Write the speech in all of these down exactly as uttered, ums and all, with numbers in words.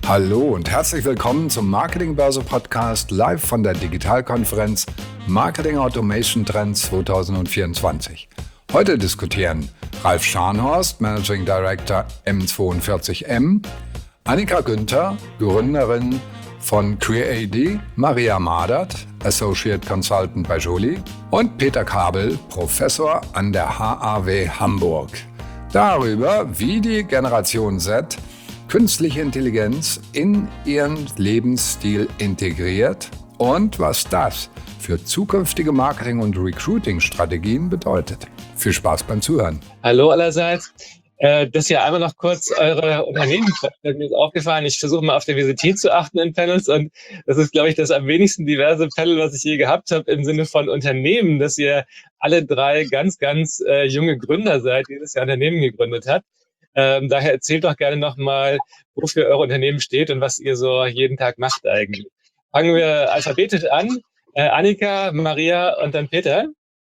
Hallo und herzlich willkommen zum Marketingbörse-Podcast live von der Digitalkonferenz Marketing Automation Trends zwanzig vierundzwanzig. Heute diskutieren Ralf Scharnhorst, Managing Director M zweiundvierzig M, Annika Günther, Gründerin von CreAD, Maria Madert, Associate Consultant bei Joly und Peter Kabel, Professor an der H A W Hamburg. Darüber, wie die Generation Z künstliche Intelligenz in ihren Lebensstil integriert und was das für zukünftige Marketing- und Recruiting-Strategien bedeutet. Viel Spaß beim Zuhören. Hallo allerseits. Äh, das hier einmal noch kurz eure Unternehmen. Mir ist aufgefallen, ich versuche mal auf Diversität zu achten in Panels und das ist, glaube ich, das am wenigsten diverse Panel, was ich je gehabt habe im Sinne von Unternehmen, dass ihr alle drei ganz, ganz äh, junge Gründer seid, die dieses Jahr Unternehmen gegründet habt. Ähm, daher erzählt doch gerne nochmal, wofür euer Unternehmen steht und was ihr so jeden Tag macht eigentlich. Fangen wir alphabetisch an. Äh, Annika, Maria und dann Peter.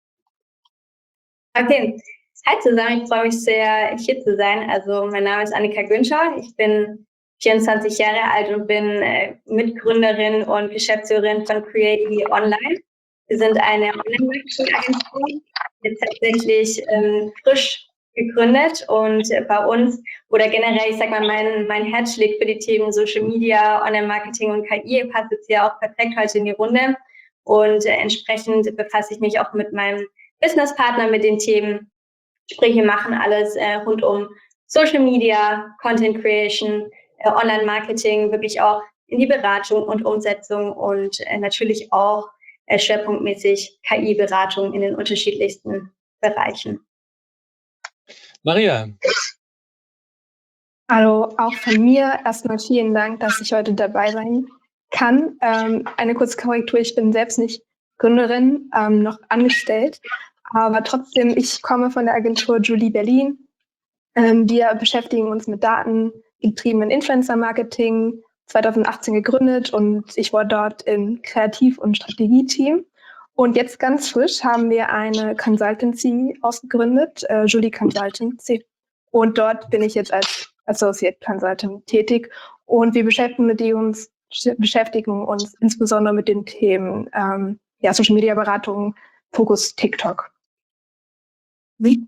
Okay, hi zusammen, ich freue mich sehr, hier zu sein. Also mein Name ist Annika Günther, ich bin vierundzwanzig Jahre alt und bin äh, Mitgründerin und Geschäftsführerin von CreAD Online. Wir sind eine Online-Marketing-Agentur, die tatsächlich ähm, frisch gegründet und bei uns oder generell, ich sag mal, mein, mein Herz schlägt für die Themen Social Media, Online-Marketing und K I, passt jetzt hier auch perfekt heute in die Runde und äh, entsprechend befasse ich mich auch mit meinem Businesspartner mit den Themen, sprich wir machen alles äh, rund um Social Media, Content Creation, äh, Online-Marketing, wirklich auch in die Beratung und Umsetzung und äh, natürlich auch äh, schwerpunktmäßig K I-Beratung in den unterschiedlichsten Bereichen. Maria. Hallo, auch von mir erstmal vielen Dank, dass ich heute dabei sein kann. Ähm, eine kurze Korrektur, ich bin selbst nicht Gründerin, ähm, noch angestellt, aber trotzdem, ich komme von der Agentur Joly Berlin. Ähm, wir beschäftigen uns mit datengetriebenen Influencer-Marketing, zwanzig achtzehn gegründet und ich war dort im Kreativ- und Strategieteam. Und jetzt ganz frisch haben wir eine Consultancy ausgegründet, äh, Joly Consultancy. Und dort bin ich jetzt als Associate Consultant tätig. Und wir beschäftigen, die uns, beschäftigen uns insbesondere mit den Themen ähm, ja, Social Media Beratung, Fokus TikTok. Wie?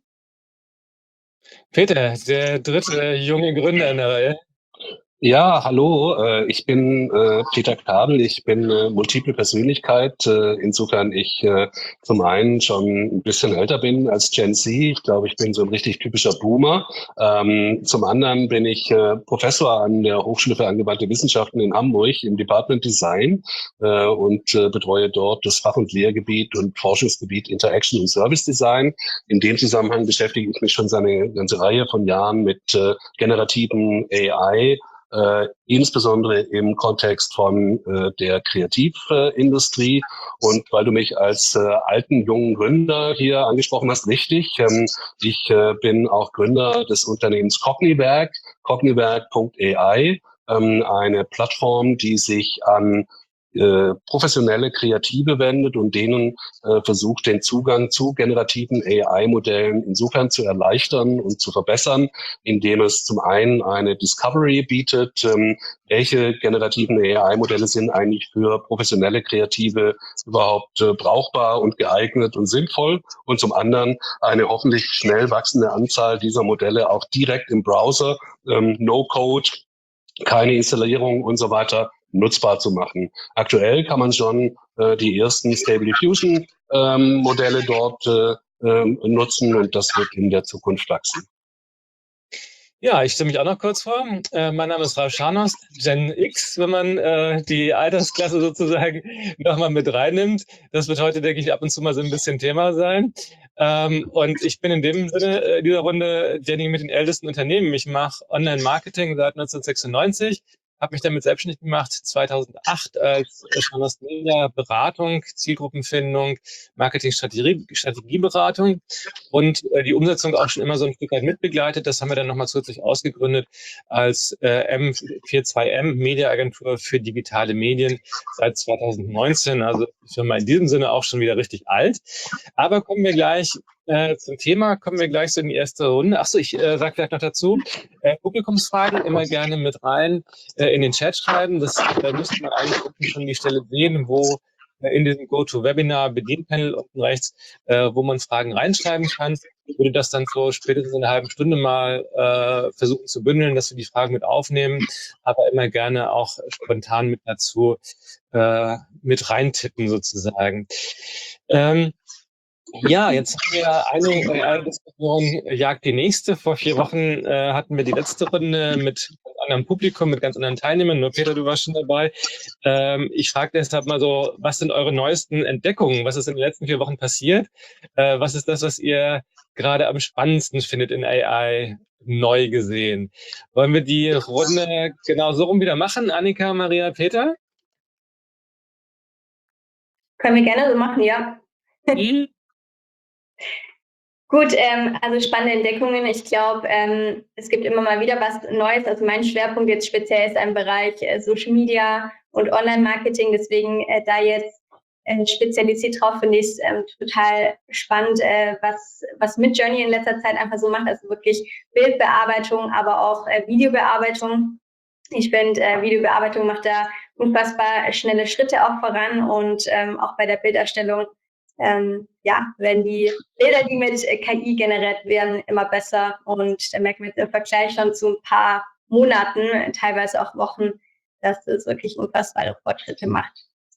Peter, der dritte junge Gründer in der Reihe. Ja, hallo, äh, ich bin äh, Peter Kabel, ich bin äh, multiple Persönlichkeit, äh, insofern ich äh, zum einen schon ein bisschen älter bin als Gen Z, ich glaube, ich bin so ein richtig typischer Boomer, ähm, zum anderen bin ich äh, Professor an der Hochschule für angewandte Wissenschaften in Hamburg im Department Design äh, und äh, betreue dort das Fach- und Lehrgebiet und Forschungsgebiet Interaction und Service Design. In dem Zusammenhang beschäftige ich mich schon seit einer ganze Reihe von Jahren mit äh, generativen A I, Äh, insbesondere im Kontext von äh, der Kreativindustrie. Äh, und weil du mich als äh, alten, jungen Gründer hier angesprochen hast, richtig, ähm, ich äh, bin auch Gründer des Unternehmens Cogniwerk, cogniwerk punkt A I, ähm, eine Plattform, die sich an äh, professionelle Kreative wendet und denen äh, versucht, den Zugang zu generativen A I-Modellen insofern zu erleichtern und zu verbessern, indem es zum einen eine Discovery bietet, ähm, welche generativen A I-Modelle sind eigentlich für professionelle Kreative überhaupt äh, brauchbar und geeignet und sinnvoll, und zum anderen eine hoffentlich schnell wachsende Anzahl dieser Modelle auch direkt im Browser, ähm, No-Code, keine Installierung und so weiter, nutzbar zu machen. Aktuell kann man schon äh, die ersten Stable Diffusion ähm, Modelle dort äh, ähm, nutzen und das wird in der Zukunft wachsen. Ja, ich stelle mich auch noch kurz vor. Äh, mein Name ist Ralf Scharnhorst, Gen X, wenn man äh, die Altersklasse sozusagen nochmal mit reinnimmt. Das wird heute, denke ich, ab und zu mal so ein bisschen Thema sein. Ähm, und ich bin in dem Sinne äh, dieser Runde derjenige mit den ältesten Unternehmen. Ich mache Online-Marketing seit neunzehnhundertsechsundneunzig. Habe mich damit selbstständig gemacht, zweitausendacht als Scharnhorst Media Beratung, Zielgruppenfindung, Marketing-Strategie, Strategieberatung und äh, die Umsetzung auch schon immer so ein Stück weit mitbegleitet. Das haben wir dann nochmal zusätzlich ausgegründet als äh, M zweiundvierzig M, Mediaagentur für digitale Medien seit zweitausendneunzehn. Also die Firma in diesem Sinne auch schon wieder richtig alt. Aber kommen wir gleich Äh, zum Thema kommen wir gleich so in die erste Runde. Achso, ich äh, sage vielleicht noch dazu, äh, Publikumsfragen immer gerne mit rein äh, in den Chat schreiben. Das äh, müsste man eigentlich unten schon die Stelle sehen, wo äh, in diesem GoToWebinar-Bedienpanel unten rechts, äh, wo man Fragen reinschreiben kann. Ich würde das dann so spätestens in einer halben Stunde mal äh, versuchen zu bündeln, dass wir die Fragen mit aufnehmen, aber immer gerne auch spontan mit dazu äh, mit reintippen sozusagen. Ähm, Ja, jetzt haben wir eine, äh, eine Diskussion jagt die nächste. Vor vier Wochen äh, hatten wir die letzte Runde mit ganz anderem Publikum, mit ganz anderen Teilnehmern. Nur Peter, du warst schon dabei. Ähm, ich frage deshalb mal so, was sind eure neuesten Entdeckungen? Was ist in den letzten vier Wochen passiert? Äh, was ist das, was ihr gerade am spannendsten findet in A I neu gesehen? Wollen wir die Runde genau so rum wieder machen? Annika, Maria, Peter? Können wir gerne so machen, ja. Mhm. Gut, ähm, also spannende Entdeckungen. Ich glaube, ähm, es gibt immer mal wieder was Neues. Also mein Schwerpunkt jetzt speziell ist im Bereich äh, Social Media und Online-Marketing. Deswegen äh, da jetzt äh, spezialisiert drauf, finde ich es ähm, total spannend, äh, was, was Midjourney in letzter Zeit einfach so macht. Also wirklich Bildbearbeitung, aber auch äh, Videobearbeitung. Ich finde, äh, Videobearbeitung macht da unfassbar schnelle Schritte auch voran und ähm, auch bei der Bilderstellung. Ähm, ja, werden die Bilder, die mit K I generiert werden, immer besser. Und da merken wir jetzt im Vergleich schon zu ein paar Monaten, teilweise auch Wochen, dass es wirklich unfassbare Fortschritte macht.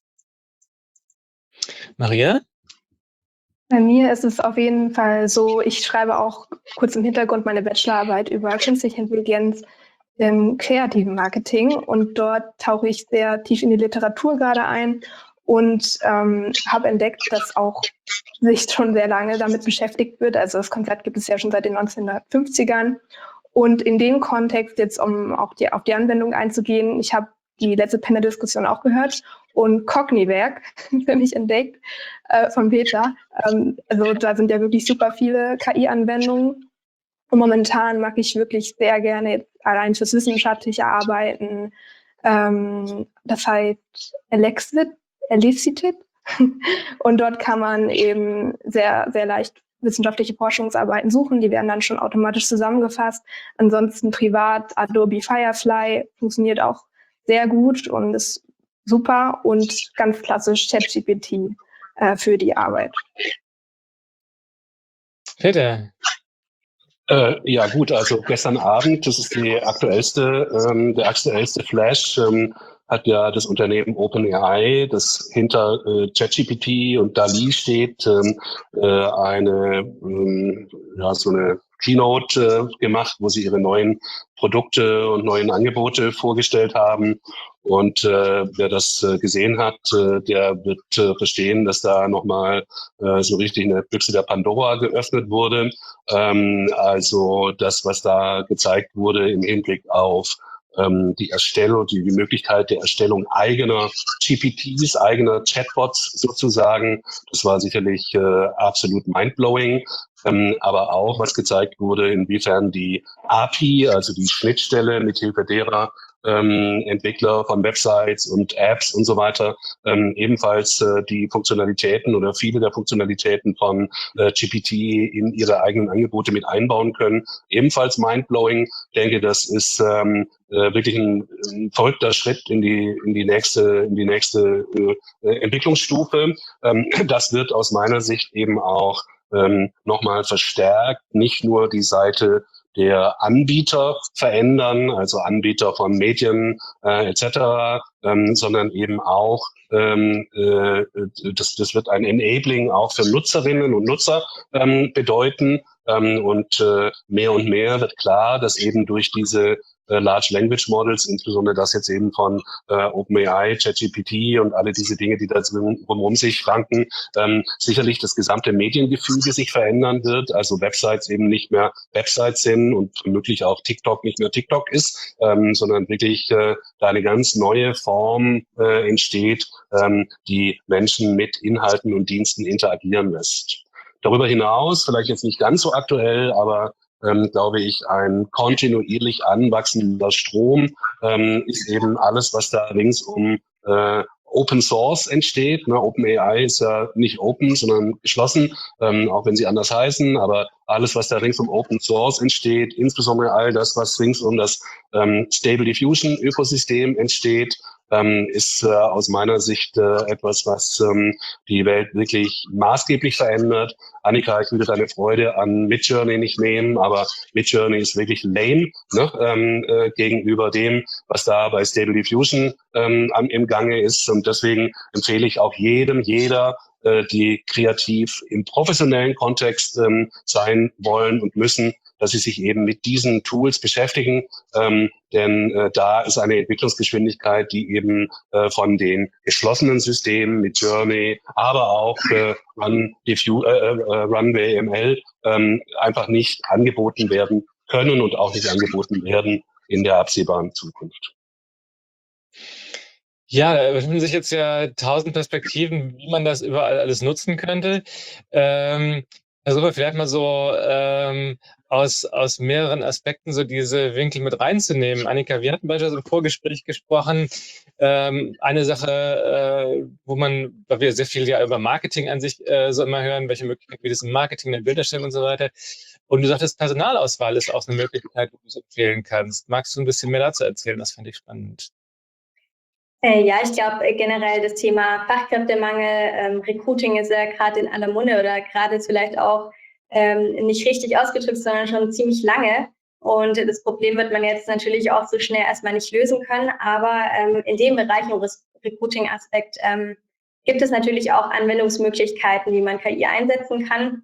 Maria? Bei mir ist es auf jeden Fall so, ich schreibe auch kurz im Hintergrund meine Bachelorarbeit über künstliche Intelligenz im kreativen Marketing und dort tauche ich sehr tief in die Literatur gerade ein und ähm, habe entdeckt, dass auch sich schon sehr lange damit beschäftigt wird. Also das Konzept gibt es ja schon seit den neunzehnhundertfünfzigern. Und in dem Kontext jetzt, um auch die, auf die Anwendung einzugehen, ich habe die letzte Panel-Diskussion auch gehört und Cogniwerk für mich entdeckt äh, von Peter. Ähm, also da sind ja wirklich super viele K I-Anwendungen. Und momentan mag ich wirklich sehr gerne jetzt allein fürs wissenschaftliche Arbeiten. Ähm, das heißt Elexit, Elicited. Und dort kann man eben sehr, sehr leicht wissenschaftliche Forschungsarbeiten suchen. Die werden dann schon automatisch zusammengefasst. Ansonsten privat Adobe Firefly funktioniert auch sehr gut und ist super. Und ganz klassisch ChatGPT äh, für die Arbeit. Peter? Äh, ja gut, also gestern Abend, das ist die aktuellste, ähm, der aktuellste Flash, ähm, hat ja das Unternehmen OpenAI, das hinter äh, ChatGPT und DALL-E steht, ähm, äh, eine ähm, ja so eine Keynote äh, gemacht, wo sie ihre neuen Produkte und neuen Angebote vorgestellt haben. Und äh, wer das äh, gesehen hat, äh, der wird äh, verstehen, dass da nochmal äh, so richtig eine Büchse der Pandora geöffnet wurde. Ähm, also das, was da gezeigt wurde im Hinblick auf ähm, die Erstellung, die, die Möglichkeit der Erstellung eigener G P Ts, eigener Chatbots sozusagen, das war sicherlich äh, absolut mindblowing. Ähm, aber auch, was gezeigt wurde, inwiefern die A P I, also die Schnittstelle, mithilfe derer ähm, Entwickler von Websites und Apps und so weiter ähm, ebenfalls äh, die Funktionalitäten oder viele der Funktionalitäten von äh, G P T in ihre eigenen Angebote mit einbauen können. Ebenfalls mindblowing. Ich denke, das ist ähm, äh, wirklich ein, ein verrückter Schritt in die in die nächste in die nächste äh, Entwicklungsstufe. Ähm, das wird aus meiner Sicht eben auch ähm, nochmal verstärkt, nicht nur die Seite der Anbieter verändern, also Anbieter von Medien äh, et cetera, ähm, sondern eben auch, ähm, äh, das, das wird ein Enabling auch für Nutzerinnen und Nutzer ähm, bedeuten. Ähm, und äh, mehr und mehr wird klar, dass eben durch diese äh, Large Language Models, insbesondere das jetzt eben von äh, OpenAI, ChatGPT und alle diese Dinge, die da drumherum sich ranken, ähm, sicherlich das gesamte Mediengefüge sich verändern wird, also Websites eben nicht mehr Websites sind und vermutlich auch TikTok nicht mehr TikTok ist, ähm, sondern wirklich äh, da eine ganz neue Form äh, entsteht, ähm, die Menschen mit Inhalten und Diensten interagieren lässt. Darüber hinaus, vielleicht jetzt nicht ganz so aktuell, aber ähm, glaube ich, ein kontinuierlich anwachsender Strom ähm, ist eben alles, was da rings um äh, Open Source entsteht. Ne? OpenAI ist ja nicht open, sondern geschlossen, ähm, auch wenn sie anders heißen. Aber alles, was da rings um Open Source entsteht, insbesondere all das, was rings um das ähm, Stable Diffusion Ökosystem entsteht, ähm, ist äh, aus meiner Sicht äh, etwas, was ähm, die Welt wirklich maßgeblich verändert. Annika, ich würde deine Freude an Midjourney nicht nehmen, aber Midjourney ist wirklich lame, ne, ähm, äh, gegenüber dem, was da bei Stable Diffusion ähm, am, im Gange ist. Und deswegen empfehle ich auch jedem, jeder, äh, die kreativ im professionellen Kontext ähm, sein wollen und müssen, dass sie sich eben mit diesen Tools beschäftigen, ähm, denn äh, da ist eine Entwicklungsgeschwindigkeit, die eben äh, von den geschlossenen Systemen mit Journey, aber auch äh, Run, Diffu- äh, äh, Runway M L ähm, einfach nicht angeboten werden können und auch nicht angeboten werden in der absehbaren Zukunft. Ja, da öffnen sich jetzt ja tausend Perspektiven, wie man das überall alles nutzen könnte. Ähm, versuchen wir vielleicht mal so ähm, aus, aus mehreren Aspekten so diese Winkel mit reinzunehmen. Annika, wir hatten beispielsweise im Vorgespräch gesprochen, ähm, eine Sache, äh, wo man, weil wir sehr viel ja über Marketing an sich äh, so immer hören, welche Möglichkeiten gibt es im Marketing, in der Bilderstellung und so weiter. Und du sagtest, Personalauswahl ist auch eine Möglichkeit, die du es empfehlen kannst. Magst du ein bisschen mehr dazu erzählen? Das fand ich spannend. Äh, ja, ich glaube äh, generell das Thema Fachkräftemangel, ähm, Recruiting ist ja gerade in aller Munde oder gerade ist vielleicht auch ähm, nicht richtig ausgedrückt, sondern schon ziemlich lange. Und das Problem wird man jetzt natürlich auch so schnell erstmal nicht lösen können. Aber ähm, in dem Bereich im Recruiting-Aspekt ähm, gibt es natürlich auch Anwendungsmöglichkeiten, wie man K I einsetzen kann.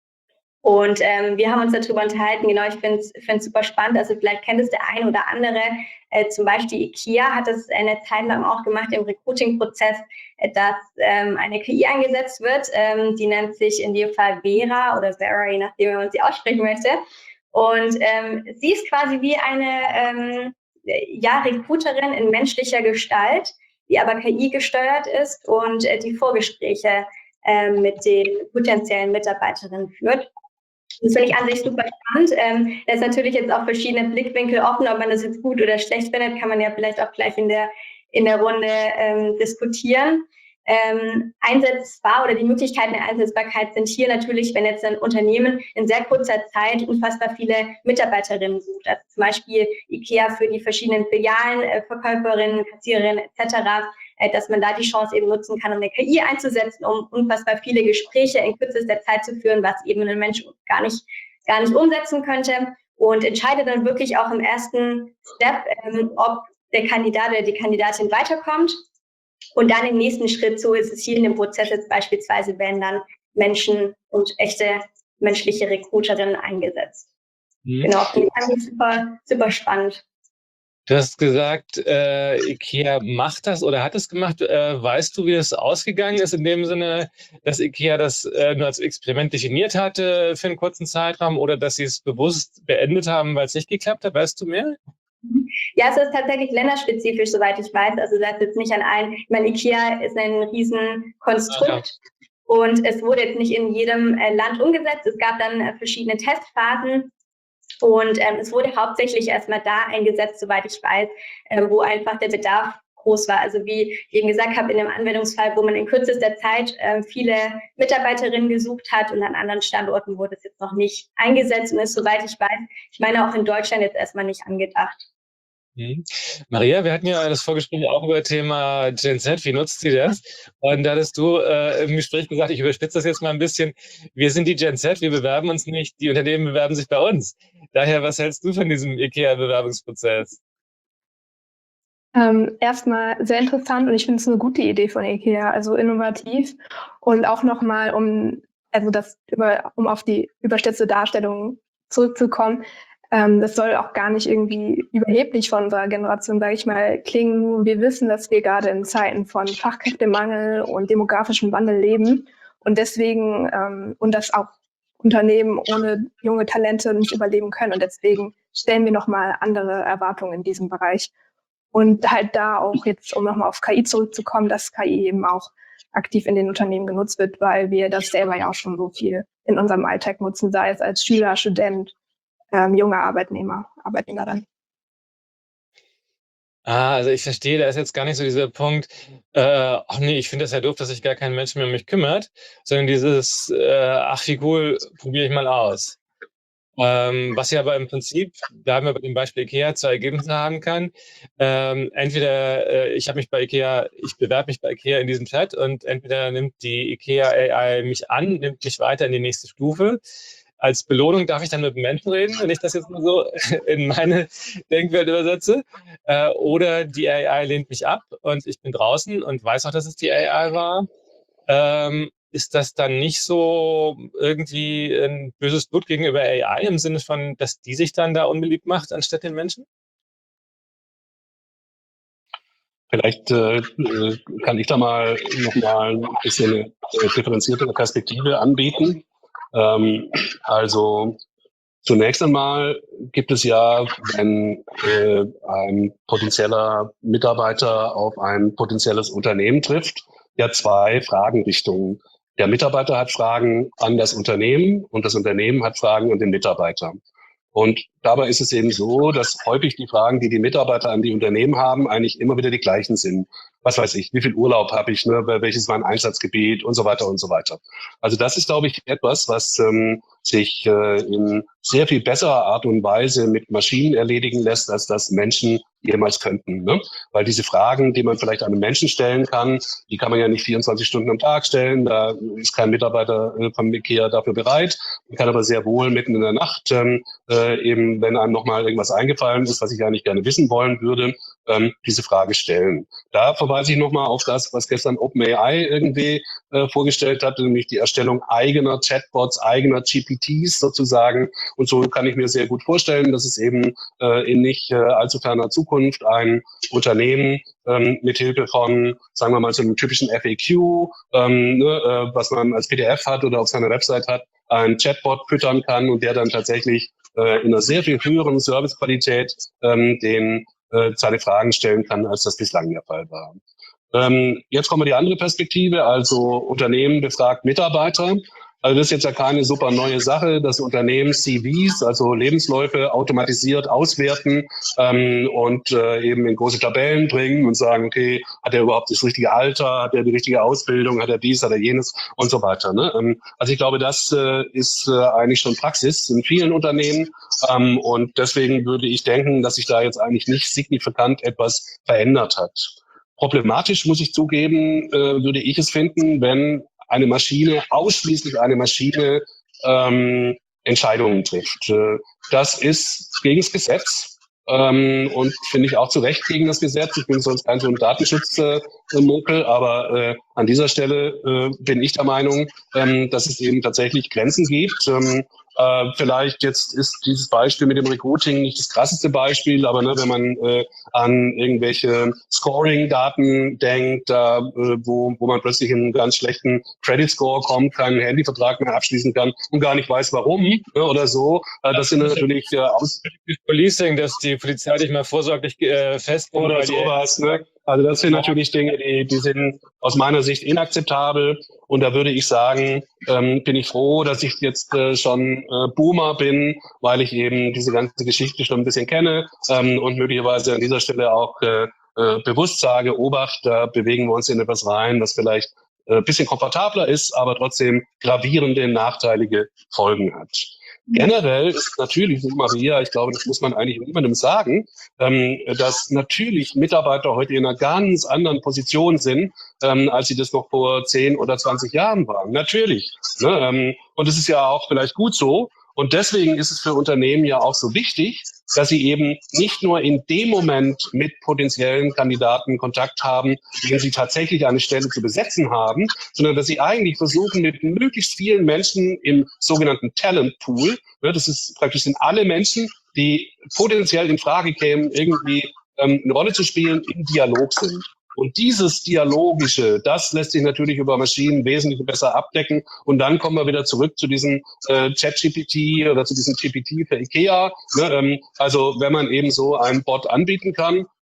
Und ähm, wir haben uns darüber unterhalten, genau, ich finde es super spannend, also vielleicht kennt es der ein oder andere, äh, zum Beispiel IKEA hat das eine Zeit lang auch gemacht im Recruiting-Prozess, äh, dass ähm, eine K I eingesetzt wird, ähm, die nennt sich in dem Fall Vera oder Vera, je nachdem, wie man sie aussprechen möchte. Und ähm, sie ist quasi wie eine ähm, ja, Recruiterin in menschlicher Gestalt, die aber K I gesteuert ist und äh, die Vorgespräche äh, mit den potenziellen Mitarbeiterinnen führt. Das finde ich an sich super spannend. Ähm, da ist natürlich jetzt auch verschiedene Blickwinkel offen, ob man das jetzt gut oder schlecht findet, kann man ja vielleicht auch gleich in der, in der Runde ähm, diskutieren. Ähm, einsetzbar oder die Möglichkeiten der Einsetzbarkeit sind hier natürlich, wenn jetzt ein Unternehmen in sehr kurzer Zeit unfassbar viele Mitarbeiterinnen sucht. Also zum Beispiel IKEA für die verschiedenen Filialen, äh, Verkäuferinnen, Kassiererinnen et cetera, äh, dass man da die Chance eben nutzen kann, um eine K I einzusetzen, um unfassbar viele Gespräche in kürzester Zeit zu führen, was eben ein Mensch gar nicht, gar nicht umsetzen könnte. Und entscheidet dann wirklich auch im ersten Step, ähm, ob der Kandidat oder die Kandidatin weiterkommt. Und dann im nächsten Schritt, so ist es hier in dem Prozess jetzt beispielsweise, werden dann Menschen und echte menschliche Recruiterinnen eingesetzt. Mhm. Genau, das fand ich super, super spannend. Du hast gesagt, äh, IKEA macht das oder hat es gemacht. Äh, weißt du, wie das ausgegangen ist in dem Sinne, dass IKEA das äh, nur als Experiment definiert hatte für einen kurzen Zeitraum oder dass sie es bewusst beendet haben, weil es nicht geklappt hat? Weißt du mehr? Ja, es ist tatsächlich länderspezifisch, soweit ich weiß. Also das ist jetzt nicht an allen. Ich meine, IKEA ist ein Riesenkonstrukt. Aha. Und es wurde jetzt nicht in jedem äh, Land umgesetzt. Es gab dann äh, verschiedene Testphasen. Und ähm, es wurde hauptsächlich erstmal da eingesetzt, soweit ich weiß, äh, wo einfach der Bedarf groß war. Also wie ich eben gesagt habe, in einem Anwendungsfall, wo man in kürzester Zeit äh, viele Mitarbeiterinnen gesucht hat und an anderen Standorten wurde es jetzt noch nicht eingesetzt und ist, soweit ich weiß, ich meine auch in Deutschland jetzt erstmal nicht angedacht. Mhm. Maria, wir hatten ja das Vorgespräch auch über das Thema Gen Z, wie nutzt sie das? Und da hattest du äh, im Gespräch gesagt, ich überspitze das jetzt mal ein bisschen, wir sind die Gen Z, wir bewerben uns nicht, die Unternehmen bewerben sich bei uns. Daher, was hältst du von diesem IKEA-Bewerbungsprozess? Ähm, erstmal sehr interessant und ich finde es eine gute Idee von IKEA, also innovativ und auch nochmal, um, also das über, um auf die überspitzte Darstellung zurückzukommen, ähm, das soll auch gar nicht irgendwie überheblich von unserer Generation, sage ich mal, klingen. Wir wissen, dass wir gerade in Zeiten von Fachkräftemangel und demografischem Wandel leben und deswegen, ähm, und dass auch Unternehmen ohne junge Talente nicht überleben können und deswegen stellen wir nochmal andere Erwartungen in diesem Bereich. Und halt da auch jetzt, um nochmal auf K I zurückzukommen, dass K I eben auch aktiv in den Unternehmen genutzt wird, weil wir das selber ja auch schon so viel in unserem Alltag nutzen, sei es als Schüler, Student, ähm, junger Arbeitnehmer, Arbeitnehmerin. Ah, also ich verstehe, da ist jetzt gar nicht so dieser Punkt, äh, ach nee, ich finde das ja doof, dass sich gar kein Mensch mehr um mich kümmert, sondern dieses, äh, ach wie cool, probiere ich mal aus. Ähm, was ja aber im Prinzip, bleiben wir bei dem Beispiel IKEA, zwei Ergebnisse haben kann. Ähm, entweder äh, ich habe mich bei IKEA, ich bewerbe mich bei IKEA in diesem Chat und entweder nimmt die IKEA A I mich an, nimmt mich weiter in die nächste Stufe. Als Belohnung darf ich dann mit dem Menschen reden, wenn ich das jetzt mal so in meine Denkwelt übersetze. Äh, oder die A I lehnt mich ab und ich bin draußen und weiß auch, dass es die A I war. Ähm, ist das dann nicht so irgendwie ein böses Blut gegenüber A I im Sinne von, dass die sich dann da unbeliebt macht anstatt den Menschen? Vielleicht äh, äh, kann ich da mal nochmal ein bisschen eine äh, differenziertere Perspektive anbieten. Ähm, also zunächst einmal gibt es ja, wenn äh, ein potenzieller Mitarbeiter auf ein potenzielles Unternehmen trifft, ja zwei Fragenrichtungen. Der Mitarbeiter hat Fragen an das Unternehmen und das Unternehmen hat Fragen an den Mitarbeiter. Und dabei ist es eben so, dass häufig die Fragen, die die Mitarbeiter an die Unternehmen haben, eigentlich immer wieder die gleichen sind. Was weiß ich, wie viel Urlaub habe ich, ne, welches mein Einsatzgebiet und so weiter und so weiter. Also das ist, glaube ich, etwas, was ähm, sich äh, in sehr viel besserer Art und Weise mit Maschinen erledigen lässt, als das Menschen jemals könnten. Ne? Weil diese Fragen, die man vielleicht einem Menschen stellen kann, die kann man ja nicht vierundzwanzig Stunden am Tag stellen. Da ist kein Mitarbeiter äh, vom IKEA dafür bereit. Man kann aber sehr wohl mitten in der Nacht, ähm, äh, eben wenn einem nochmal irgendwas eingefallen ist, was ich eigentlich gerne wissen wollen würde, ähm, diese Frage stellen. Da verweise ich nochmal auf das, was gestern OpenAI irgendwie äh, vorgestellt hat, nämlich die Erstellung eigener Chatbots, eigener G P Ts sozusagen. Und so kann ich mir sehr gut vorstellen, dass es eben äh, in nicht äh, allzu ferner Zukunft ein Unternehmen ähm, mithilfe von, sagen wir mal, so einem typischen F A Q, ähm, ne, äh, was man als P D F hat oder auf seiner Website hat, ein Chatbot füttern kann und der dann tatsächlich äh, in einer sehr viel höheren Servicequalität ähm, den äh, seine Fragen stellen kann, als das bislang der Fall war. Ähm, jetzt kommen wir die andere Perspektive, also Unternehmen befragt Mitarbeiter. Also das ist jetzt ja keine super neue Sache, dass Unternehmen C Vs, also Lebensläufe, automatisiert auswerten ähm, und äh, eben in große Tabellen bringen und sagen, okay, hat er überhaupt das richtige Alter, hat er die richtige Ausbildung, hat er dies, hat er jenes und so weiter. Ne? Ähm, also ich glaube, das äh, ist äh, eigentlich schon Praxis in vielen Unternehmen ähm, und deswegen würde ich denken, dass sich da jetzt eigentlich nicht signifikant etwas verändert hat. Problematisch, muss ich zugeben, äh, würde ich es finden, wenn eine Maschine, ausschließlich eine Maschine, ähm, Entscheidungen trifft. Äh, das ist gegen das Gesetz ähm, und finde ich auch zu Recht gegen das Gesetz. Ich bin sonst kein so ein Datenschutzmokel, äh, aber äh, an dieser Stelle äh, bin ich der Meinung, ähm, dass es eben tatsächlich Grenzen gibt. Ähm, Äh, vielleicht jetzt ist dieses Beispiel mit dem Recruiting nicht das krasseste Beispiel, aber ne, wenn man äh, an irgendwelche Scoring-Daten denkt, da, äh, wo, wo man plötzlich in einen ganz schlechten Credit-Score kommt, keinen Handyvertrag mehr abschließen kann und gar nicht weiß, warum ne, oder so, äh, das sind natürlich äh, aus Policing, dass die Polizei dich mal vorsorglich äh, festnimmt oder sowas, ne? Also das sind natürlich Dinge, die, die sind aus meiner Sicht inakzeptabel. Und da würde ich sagen, ähm, bin ich froh, dass ich jetzt äh, schon äh, Boomer bin, weil ich eben diese ganze Geschichte schon ein bisschen kenne ähm, und möglicherweise an dieser Stelle auch äh, äh, bewusst sage, Obacht, da bewegen wir uns in etwas rein, was vielleicht äh, ein bisschen komfortabler ist, aber trotzdem gravierende, nachteilige Folgen hat. Generell ist natürlich, Maria, ich glaube, das muss man eigentlich niemandem sagen, ähm, dass natürlich Mitarbeiter heute in einer ganz anderen Position sind, ähm, als sie das noch vor zehn oder zwanzig Jahren waren. Natürlich. Ne? Ähm, und es ist ja auch vielleicht gut so. Und deswegen ist es für Unternehmen ja auch so wichtig, dass sie eben nicht nur in dem Moment mit potenziellen Kandidaten Kontakt haben, wenn sie tatsächlich eine Stelle zu besetzen haben, sondern dass sie eigentlich versuchen, mit möglichst vielen Menschen im sogenannten Talent Pool, das ist praktisch sind alle Menschen, die potenziell in Frage kämen, irgendwie ähm, eine Rolle zu spielen, im Dialog sind. Und dieses Dialogische, das lässt sich natürlich über Maschinen wesentlich besser abdecken. Und dann kommen wir wieder zurück zu diesem äh, Chat-G P T oder zu diesem G P T für IKEA. Ne? Ähm, also wenn man eben so einen Bot anbieten kann,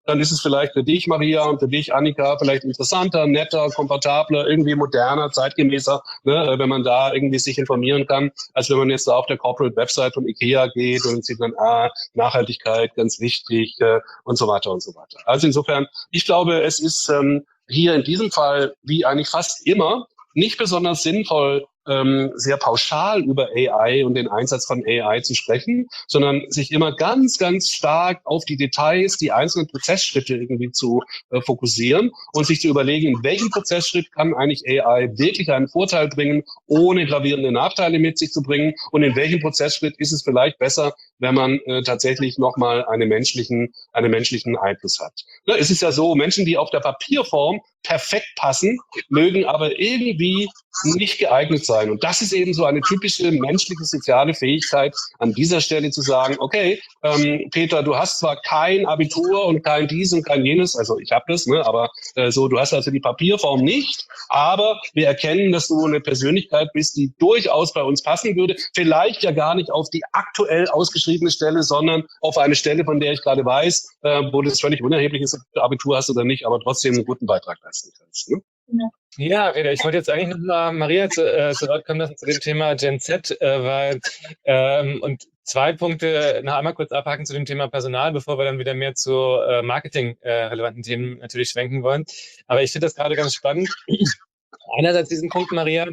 dann ist es vielleicht für dich, Maria, und für dich, Annika, vielleicht interessanter, netter, komfortabler, irgendwie moderner, zeitgemäßer, ne, wenn man da irgendwie sich informieren kann, als wenn man jetzt da auf der Corporate Website von IKEA geht und sieht dann, ah, Nachhaltigkeit, ganz wichtig äh, und so weiter und so weiter. Also insofern, ich glaube, es ist ähm, hier in diesem Fall, wie eigentlich fast immer, nicht besonders sinnvoll, ähm, sehr pauschal über A I und den Einsatz von A I zu sprechen, sondern sich immer ganz, ganz stark auf die Details, die einzelnen Prozessschritte irgendwie zu äh, fokussieren und sich zu überlegen, in welchem Prozessschritt kann eigentlich A I wirklich einen Vorteil bringen, ohne gravierende Nachteile mit sich zu bringen, und in welchem Prozessschritt ist es vielleicht besser, wenn man äh, tatsächlich nochmal einen menschlichen, einen menschlichen Einfluss hat. Ne, es ist ja so, Menschen, die auf der Papierform perfekt passen, mögen aber irgendwie nicht geeignet sein. Und das ist eben so eine typische menschliche soziale Fähigkeit, an dieser Stelle zu sagen, okay, ähm, Peter, du hast zwar kein Abitur und kein dies und kein jenes, also ich habe das, ne, aber äh, so, du hast also die Papierform nicht, aber wir erkennen, dass du eine Persönlichkeit bist, die durchaus bei uns passen würde, vielleicht ja gar nicht auf die aktuell ausgeschriebene Stelle, sondern auf eine Stelle, von der ich gerade weiß, äh, wo das völlig unerheblich ist, ob du Abitur hast oder nicht, aber trotzdem einen guten Beitrag leisten kannst. Ne? Ja, Reda, ich wollte jetzt eigentlich noch mal Maria zu, äh, zu Wort kommen lassen zu dem Thema Gen Z, äh, weil ähm, und zwei Punkte noch einmal kurz abhaken zu dem Thema Personal, bevor wir dann wieder mehr zu äh, Marketing-relevanten äh, Themen natürlich schwenken wollen. Aber ich finde das gerade ganz spannend. Einerseits diesen Punkt, Maria,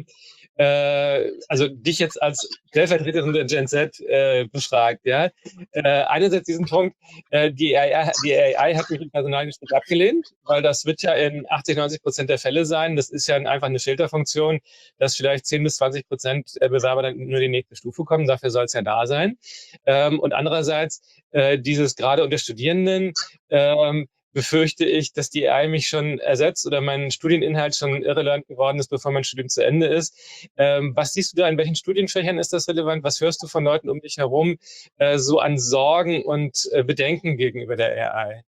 äh, also dich jetzt als Stellvertreterin der Gen Z äh, befragt, ja. Äh, einerseits diesen Punkt, äh, die, A I, die A I hat mich im Personalgespräch abgelehnt, weil das wird ja in achtzig, neunzig Prozent der Fälle sein. Das ist ja einfach eine Filterfunktion, dass vielleicht zehn bis zwanzig Prozent der Bewerber dann nur die nächste Stufe kommen. Dafür soll es ja da sein. Ähm, und andererseits äh, dieses gerade unter Studierenden, ähm, befürchte ich, dass die A I mich schon ersetzt oder mein Studieninhalt schon irrelevant geworden ist, bevor mein Studium zu Ende ist. Ähm, was siehst du da, in welchen Studienfächern ist das relevant? Was hörst du von Leuten um dich herum äh, so an Sorgen und äh, Bedenken gegenüber der A I?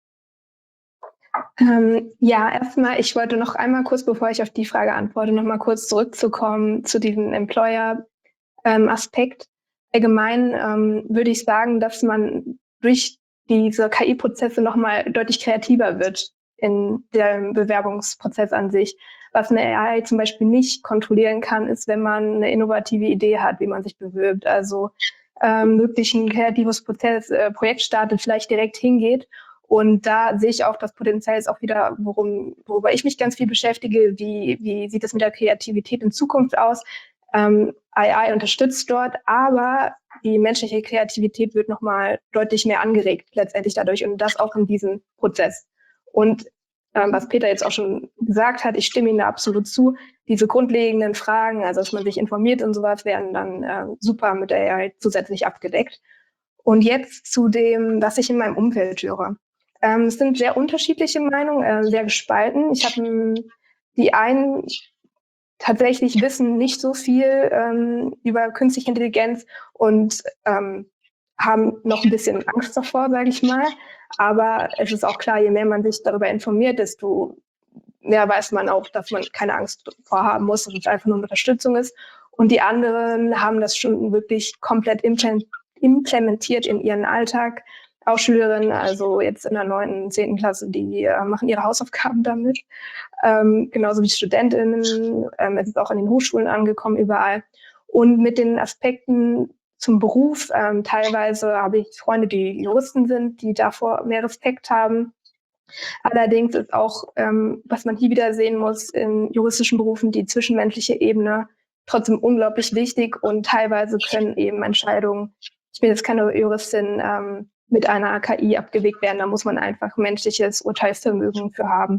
Ähm, ja, erstmal, ich wollte noch einmal kurz, bevor ich auf die Frage antworte, noch mal kurz zurückzukommen zu diesem Employer-Aspekt. Ähm, Allgemein ähm, würde ich sagen, dass man durch diese K I-Prozesse nochmal deutlich kreativer wird in dem Bewerbungsprozess an sich. Was eine A I zum Beispiel nicht kontrollieren kann, ist, wenn man eine innovative Idee hat, wie man sich bewirbt. Also ähm, wirklich ein kreatives Prozess, äh, Projekt startet, vielleicht direkt hingeht. Und da sehe ich auch das Potenzial ist auch wieder, worum, worüber ich mich ganz viel beschäftige. Wie, wie sieht es mit der Kreativität in Zukunft aus? Ähm, A I unterstützt dort, aber die menschliche Kreativität wird nochmal deutlich mehr angeregt letztendlich dadurch und das auch in diesem Prozess. Und ähm, was Peter jetzt auch schon gesagt hat, ich stimme ihm da absolut zu, diese grundlegenden Fragen, also dass man sich informiert und sowas, werden dann äh, super mit der A I zusätzlich abgedeckt. Und jetzt zu dem, was ich in meinem Umfeld höre. Ähm, es sind sehr unterschiedliche Meinungen, äh, sehr gespalten. Ich habe die einen tatsächlich wissen nicht so viel ähm, über künstliche Intelligenz und ähm, haben noch ein bisschen Angst davor, sage ich mal. Aber es ist auch klar, je mehr man sich darüber informiert, desto mehr weiß man auch, dass man keine Angst vorhaben muss, dass es einfach nur eine Unterstützung ist. Und die anderen haben das schon wirklich komplett implementiert in ihren Alltag. Auch Schülerinnen, also jetzt in der neunten, zehnten Klasse, die äh, machen ihre Hausaufgaben damit. Ähm, genauso wie Studentinnen. Ähm, es ist auch an den Hochschulen angekommen, überall. Und mit den Aspekten zum Beruf, ähm, teilweise habe ich Freunde, die Juristen sind, die davor mehr Respekt haben. Allerdings ist auch, ähm, was man hier wieder sehen muss, in juristischen Berufen die zwischenmenschliche Ebene trotzdem unglaublich wichtig und teilweise können eben Entscheidungen, ich bin jetzt keine Juristin, ähm, mit einer K I abgewegt werden. Da muss man einfach menschliches Urteilsvermögen für haben.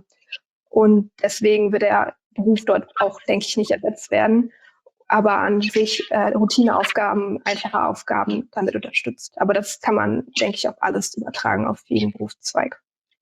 Und deswegen wird der Beruf dort auch, denke ich, nicht ersetzt werden. Aber an sich äh, Routineaufgaben, einfache Aufgaben damit unterstützt. Aber das kann man, denke ich, auf alles übertragen, auf jeden Berufszweig.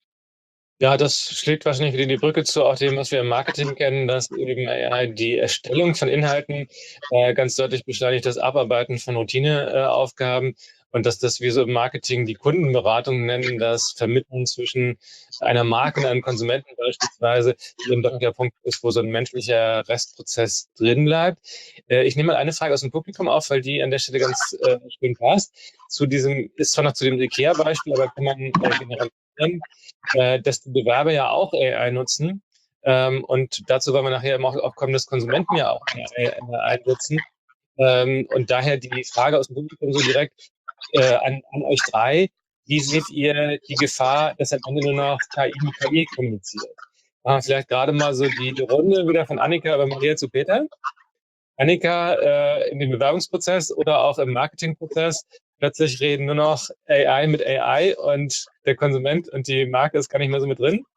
Ja, das schlägt wahrscheinlich wieder die Brücke zu auch dem, was wir im Marketing kennen, dass eben A I die Erstellung von Inhalten äh, ganz deutlich beschleunigt, das Abarbeiten von Routineaufgaben. Äh, Und dass das wir so im Marketing die Kundenberatung nennen, das Vermitteln zwischen einer Marke und einem Konsumenten beispielsweise, eben doch der Punkt ist, wo so ein menschlicher Restprozess drin bleibt. Äh, ich nehme mal eine Frage aus dem Publikum auf, weil die an der Stelle ganz äh, schön passt. Zu diesem, ist zwar noch zu dem IKEA-Beispiel, aber kann man äh, generell Trend, äh, dass die Bewerber ja auch A I nutzen. Ähm, und dazu wollen wir nachher auch kommen, dass Konsumenten ja auch A I einsetzen. Ähm, und daher die Frage aus dem Publikum so direkt äh, an, an euch drei. Wie seht ihr die Gefahr, dass am Ende nur noch K I mit K I kommuniziert? Machen wir vielleicht gerade mal so die, die Runde wieder von Annika über Maria zu Peter. Annika, äh, in dem Bewerbungsprozess oder auch im Marketingprozess, plötzlich reden nur noch A I mit A I und der Konsument und die Marke ist gar nicht mehr so mit drin.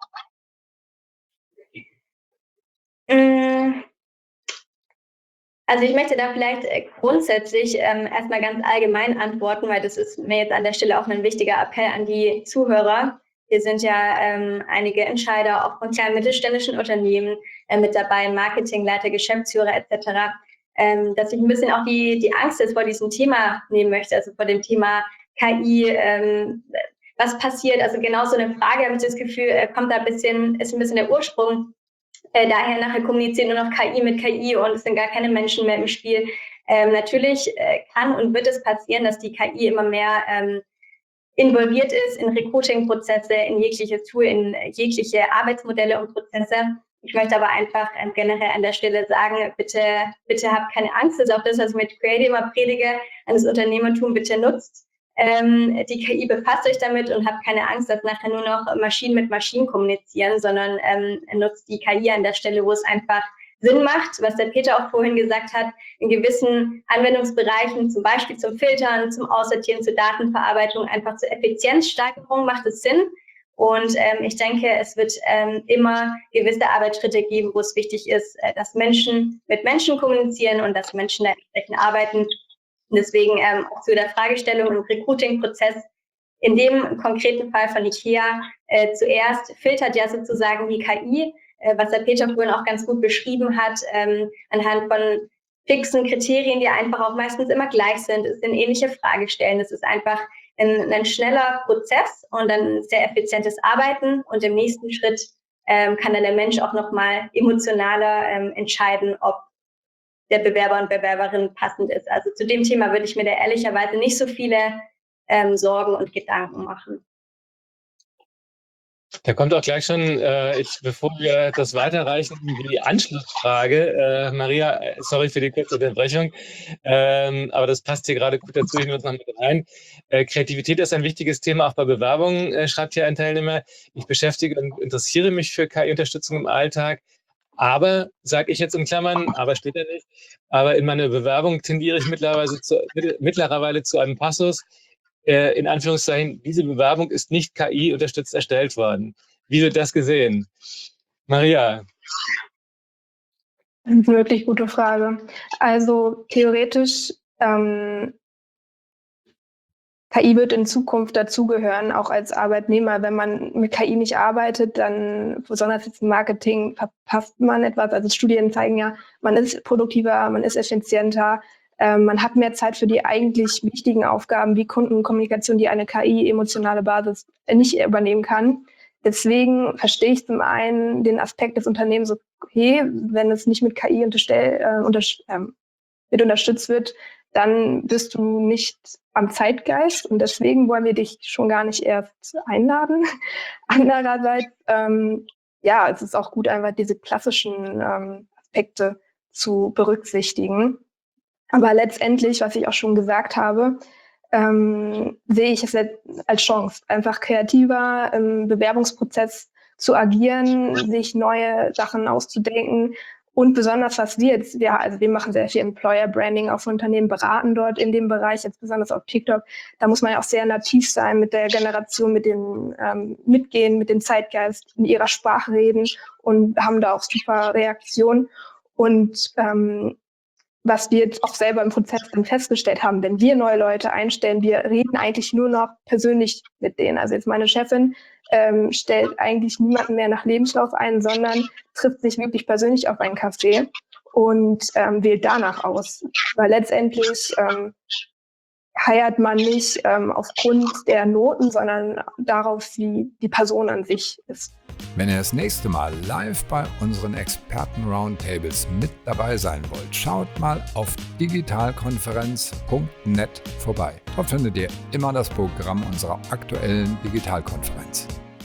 Also ich möchte da vielleicht grundsätzlich ähm, erstmal ganz allgemein antworten, weil das ist mir jetzt an der Stelle auch ein wichtiger Appell an die Zuhörer. Hier sind ja ähm, einige Entscheider auch von kleinen mittelständischen Unternehmen äh, mit dabei, Marketingleiter, Geschäftsführer et cetera, ähm, dass ich ein bisschen auch die, die Angst jetzt vor diesem Thema nehmen möchte, also vor dem Thema K I, ähm, was passiert, also genau so eine Frage, habe ich das Gefühl, äh, kommt da ein bisschen, ist ein bisschen der Ursprung. Äh, daher nachher kommunizieren nur noch K I mit K I und es sind gar keine Menschen mehr im Spiel. Ähm, natürlich äh, kann und wird es passieren, dass die K I immer mehr ähm, involviert ist in Recruiting-Prozesse, in jegliche Tool, in jegliche Arbeitsmodelle und Prozesse. Ich möchte aber einfach ähm, generell an der Stelle sagen, bitte, bitte habt keine Angst. Das ist auch das, was ich mit Creative immer predige, an das Unternehmertum bitte nutzt. Ähm, die K I, befasst euch damit und habt keine Angst, dass nachher nur noch Maschinen mit Maschinen kommunizieren, sondern ähm, nutzt die K I an der Stelle, wo es einfach Sinn macht, was der Peter auch vorhin gesagt hat, in gewissen Anwendungsbereichen, zum Beispiel zum Filtern, zum Aussortieren, zur Datenverarbeitung, einfach zur Effizienzsteigerung macht es Sinn. Und ähm, ich denke, es wird ähm, immer gewisse Arbeitsschritte geben, wo es wichtig ist, äh, dass Menschen mit Menschen kommunizieren und dass Menschen da entsprechend arbeiten. Und deswegen ähm, auch zu der Fragestellung im Recruiting-Prozess. In dem konkreten Fall von IKEA äh, zuerst filtert ja sozusagen die K I, äh, was der Peter vorhin auch ganz gut beschrieben hat, ähm, anhand von fixen Kriterien, die einfach auch meistens immer gleich sind. Es sind ähnliche Fragestellen. Es ist einfach ein, ein schneller Prozess und ein sehr effizientes Arbeiten. Und im nächsten Schritt ähm, kann dann der Mensch auch nochmal emotionaler ähm, entscheiden, ob der Bewerber und Bewerberin passend ist. Also zu dem Thema würde ich mir da ehrlicherweise nicht so viele ähm, Sorgen und Gedanken machen. Da kommt auch gleich schon, äh, ich, bevor wir das weiterreichen, die Anschlussfrage. Äh, Maria, sorry für die kurze Unterbrechung, ähm, aber das passt hier gerade gut dazu, ich nehme das noch mit rein. Äh, Kreativität ist ein wichtiges Thema, auch bei Bewerbungen, äh, schreibt hier ein Teilnehmer. Ich beschäftige und interessiere mich für K I-Unterstützung im Alltag. Aber, sage ich jetzt in Klammern, aber steht da nicht, aber in meiner Bewerbung tendiere ich mittlerweile zu, mittlerweile zu einem Passus, äh, in Anführungszeichen, diese Bewerbung ist nicht K I-unterstützt erstellt worden. Wie wird das gesehen? Maria? Das ist eine wirklich gute Frage. Also theoretisch, ähm, K I wird in Zukunft dazugehören, auch als Arbeitnehmer. Wenn man mit K I nicht arbeitet, dann, besonders jetzt im Marketing, verpasst man etwas. Also Studien zeigen ja, man ist produktiver, man ist effizienter, äh, man hat mehr Zeit für die eigentlich wichtigen Aufgaben wie Kundenkommunikation, die eine K I emotionale Basis nicht übernehmen kann. Deswegen verstehe ich zum einen den Aspekt des Unternehmens, okay, wenn es nicht mit K I unterstell, äh, unter, äh, mit unterstützt wird, dann bist du nicht am Zeitgeist und deswegen wollen wir dich schon gar nicht erst einladen. Andererseits, ähm, ja, es ist auch gut, einfach diese klassischen ähm, Aspekte zu berücksichtigen. Aber letztendlich, was ich auch schon gesagt habe, ähm, sehe ich es als Chance, einfach kreativer im Bewerbungsprozess zu agieren, sich neue Sachen auszudenken. Und besonders, was wir jetzt, ja, also wir machen sehr viel Employer Branding auf Unternehmen, beraten dort in dem Bereich, jetzt besonders auf TikTok. Da muss man ja auch sehr nativ sein mit der Generation, mit dem ähm, Mitgehen, mit dem Zeitgeist, in ihrer Sprache reden und haben da auch super Reaktionen. Und ähm, was wir jetzt auch selber im Prozess dann festgestellt haben, wenn wir neue Leute einstellen, wir reden eigentlich nur noch persönlich mit denen. Also jetzt meine Chefin ähm, stellt eigentlich niemanden mehr nach Lebenslauf ein, sondern trifft sich wirklich persönlich auf einen Café und ähm, wählt danach aus. Weil letztendlich ähm, heiert man nicht ähm, aufgrund der Noten, sondern darauf, wie die Person an sich ist. Wenn ihr das nächste Mal live bei unseren Experten-Roundtables mit dabei sein wollt, schaut mal auf digitalkonferenz punkt net vorbei. Dort findet ihr immer das Programm unserer aktuellen Digitalkonferenz.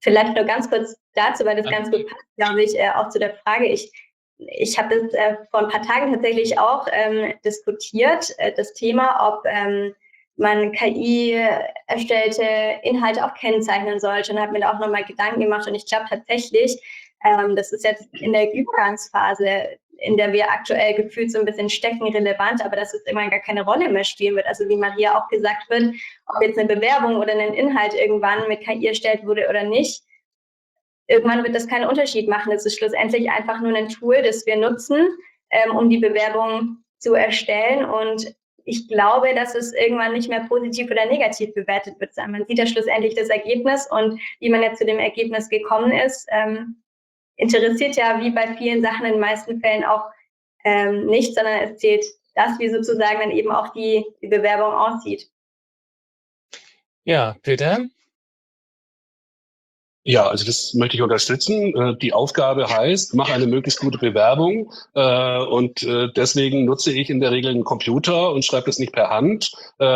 vielleicht nur ganz kurz dazu, weil das ganz gut passt, glaube ich, äh, auch zu der Frage. Ich, ich habe das äh, vor ein paar Tagen tatsächlich auch ähm, diskutiert, äh, das Thema, ob ähm, man K I-erstellte Inhalte auch kennzeichnen sollte, und habe mir da auch nochmal Gedanken gemacht. Und ich glaube tatsächlich, ähm, das ist jetzt in der Übergangsphase, in der wir aktuell gefühlt so ein bisschen stecken, relevant, aber dass es immer gar keine Rolle mehr spielen wird. Also wie Maria auch gesagt wird, ob jetzt eine Bewerbung oder ein Inhalt irgendwann mit K I erstellt wurde oder nicht, irgendwann wird das keinen Unterschied machen. Es ist schlussendlich einfach nur ein Tool, das wir nutzen, ähm, um die Bewerbung zu erstellen. Und ich glaube, dass es irgendwann nicht mehr positiv oder negativ bewertet wird sein. Man sieht ja schlussendlich das Ergebnis, und wie man jetzt zu dem Ergebnis gekommen ist, ähm, interessiert ja wie bei vielen Sachen in den meisten Fällen auch ähm, nicht, sondern es zählt das, wie sozusagen dann eben auch die, die Bewerbung aussieht. Ja, Peter? Ja, also das möchte ich unterstützen. Die Aufgabe heißt, mach eine möglichst gute Bewerbung, und deswegen nutze ich in der Regel einen Computer und schreibe das nicht per Hand.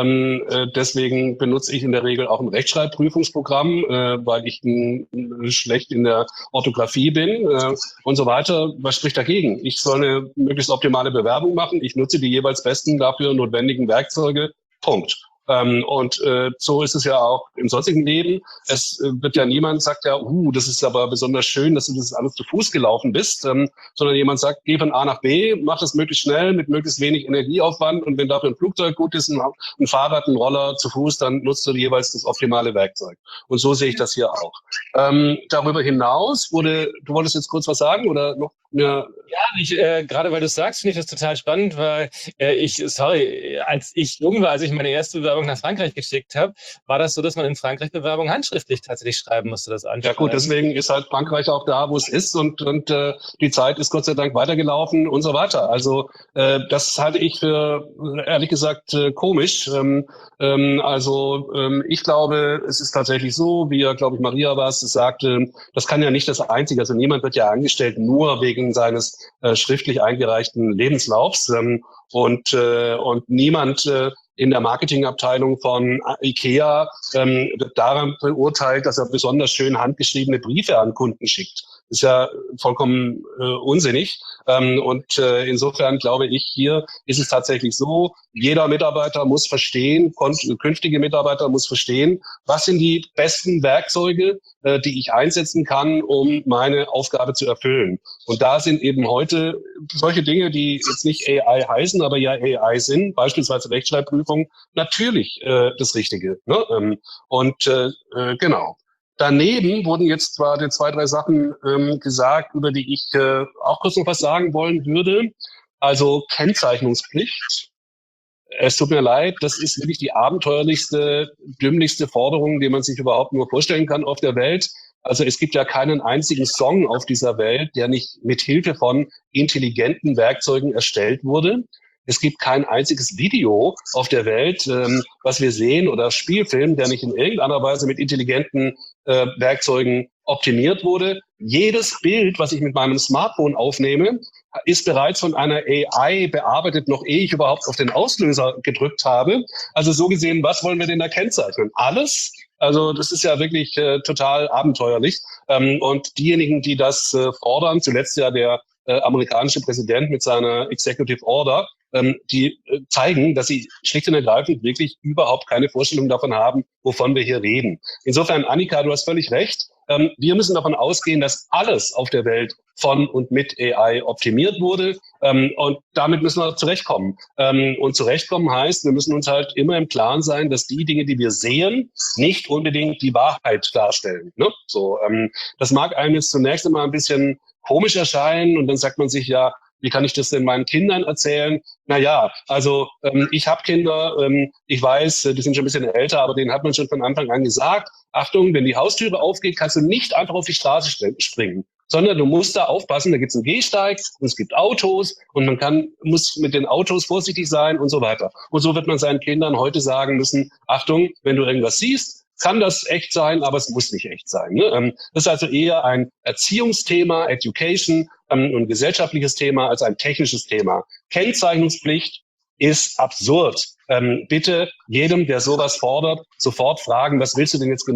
Deswegen benutze ich in der Regel auch ein Rechtschreibprüfungsprogramm, weil ich schlecht in der Orthographie bin und so weiter. Was spricht dagegen? Ich soll eine möglichst optimale Bewerbung machen. Ich nutze die jeweils besten dafür notwendigen Werkzeuge. Punkt. Ähm, und äh, so ist es ja auch im sonstigen Leben. Es äh, wird ja niemand sagt ja, uh, das ist aber besonders schön, dass du das alles zu Fuß gelaufen bist, ähm, sondern jemand sagt, geh von A nach B, mach das möglichst schnell mit möglichst wenig Energieaufwand, und wenn dafür ein Flugzeug gut ist, ein, ein Fahrrad, ein Roller, zu Fuß, dann nutzt du jeweils das optimale Werkzeug. Und so sehe ich das hier auch. Ähm, darüber hinaus wurde, du wolltest jetzt kurz was sagen oder noch? Ja, ja ich, äh, gerade weil du es sagst, finde ich das total spannend, weil äh, ich, sorry, als ich jung war, als ich meine erste Bewerbung nach Frankreich geschickt habe, war das so, dass man in Frankreich Bewerbung handschriftlich tatsächlich schreiben musste, das anschreiben. Ja gut, deswegen ist halt Frankreich auch da, wo es ist, und, und äh, die Zeit ist Gott sei Dank weitergelaufen und so weiter. Also äh, das halte ich für, ehrlich gesagt, äh, komisch. Ähm, ähm, also ähm, ich glaube, es ist tatsächlich so, wie ja, glaube ich, Maria war es, sagte, das kann ja nicht das Einzige, also niemand wird ja angestellt nur wegen seines äh, schriftlich eingereichten Lebenslaufs, ähm, und äh, und niemand äh, in der Marketingabteilung von IKEA ähm, wird daran beurteilt, dass er besonders schön handgeschriebene Briefe an Kunden schickt. Das ist ja vollkommen äh, unsinnig. Ähm, und äh, insofern glaube ich, hier ist es tatsächlich so, jeder Mitarbeiter muss verstehen, künftige Mitarbeiter muss verstehen, was sind die besten Werkzeuge, äh, die ich einsetzen kann, um meine Aufgabe zu erfüllen. Und da sind eben heute solche Dinge, die jetzt nicht A I heißen, aber ja A I sind, beispielsweise Rechtschreibprüfung, natürlich äh, das Richtige. Ne? Ähm, und äh, äh, genau. Daneben wurden jetzt zwar die zwei, drei Sachen ähm, gesagt, über die ich äh, auch kurz noch was sagen wollen würde. Also Kennzeichnungspflicht. Es tut mir leid, das ist wirklich die abenteuerlichste, dümmlichste Forderung, die man sich überhaupt nur vorstellen kann auf der Welt. Also es gibt ja keinen einzigen Song auf dieser Welt, der nicht mit Hilfe von intelligenten Werkzeugen erstellt wurde. Es gibt kein einziges Video auf der Welt, ähm, was wir sehen, oder Spielfilm, der nicht in irgendeiner Weise mit intelligenten äh, Werkzeugen optimiert wurde. Jedes Bild, was ich mit meinem Smartphone aufnehme, ist bereits von einer A I bearbeitet, noch ehe ich überhaupt auf den Auslöser gedrückt habe. Also so gesehen, was wollen wir denn da kennzeichnen? Alles? Also das ist ja wirklich äh, total abenteuerlich. Ähm, und diejenigen, die das äh, fordern, zuletzt ja der äh, amerikanische Präsident mit seiner Executive Order, ähm, die äh, zeigen, dass sie schlicht und ergreifend wirklich überhaupt keine Vorstellung davon haben, wovon wir hier reden. Insofern, Annika, du hast völlig recht. Ähm, wir müssen davon ausgehen, dass alles auf der Welt von und mit A I optimiert wurde. Ähm, und damit müssen wir zurechtkommen. Ähm, und zurechtkommen heißt, wir müssen uns halt immer im Klaren sein, dass die Dinge, die wir sehen, nicht unbedingt die Wahrheit darstellen. Ne? So, ähm, das mag einem jetzt zunächst immer ein bisschen komisch erscheinen, und dann sagt man sich, ja, wie kann ich das denn meinen Kindern erzählen? Naja, also ähm, ich habe Kinder, ähm, ich weiß, die sind schon ein bisschen älter, aber denen hat man schon von Anfang an gesagt, Achtung, wenn die Haustüre aufgeht, kannst du nicht einfach auf die Straße springen, sondern du musst da aufpassen, da gibt es einen Gehsteig und es gibt Autos und man kann muss mit den Autos vorsichtig sein und so weiter. Und so wird man seinen Kindern heute sagen müssen, Achtung, wenn du irgendwas siehst, kann das echt sein, aber es muss nicht echt sein. Ne? Das ist also eher ein Erziehungsthema, Education, ähm, ein gesellschaftliches Thema als ein technisches Thema. Kennzeichnungspflicht ist absurd. Ähm, bitte jedem, der sowas fordert, sofort fragen, was willst du denn jetzt genau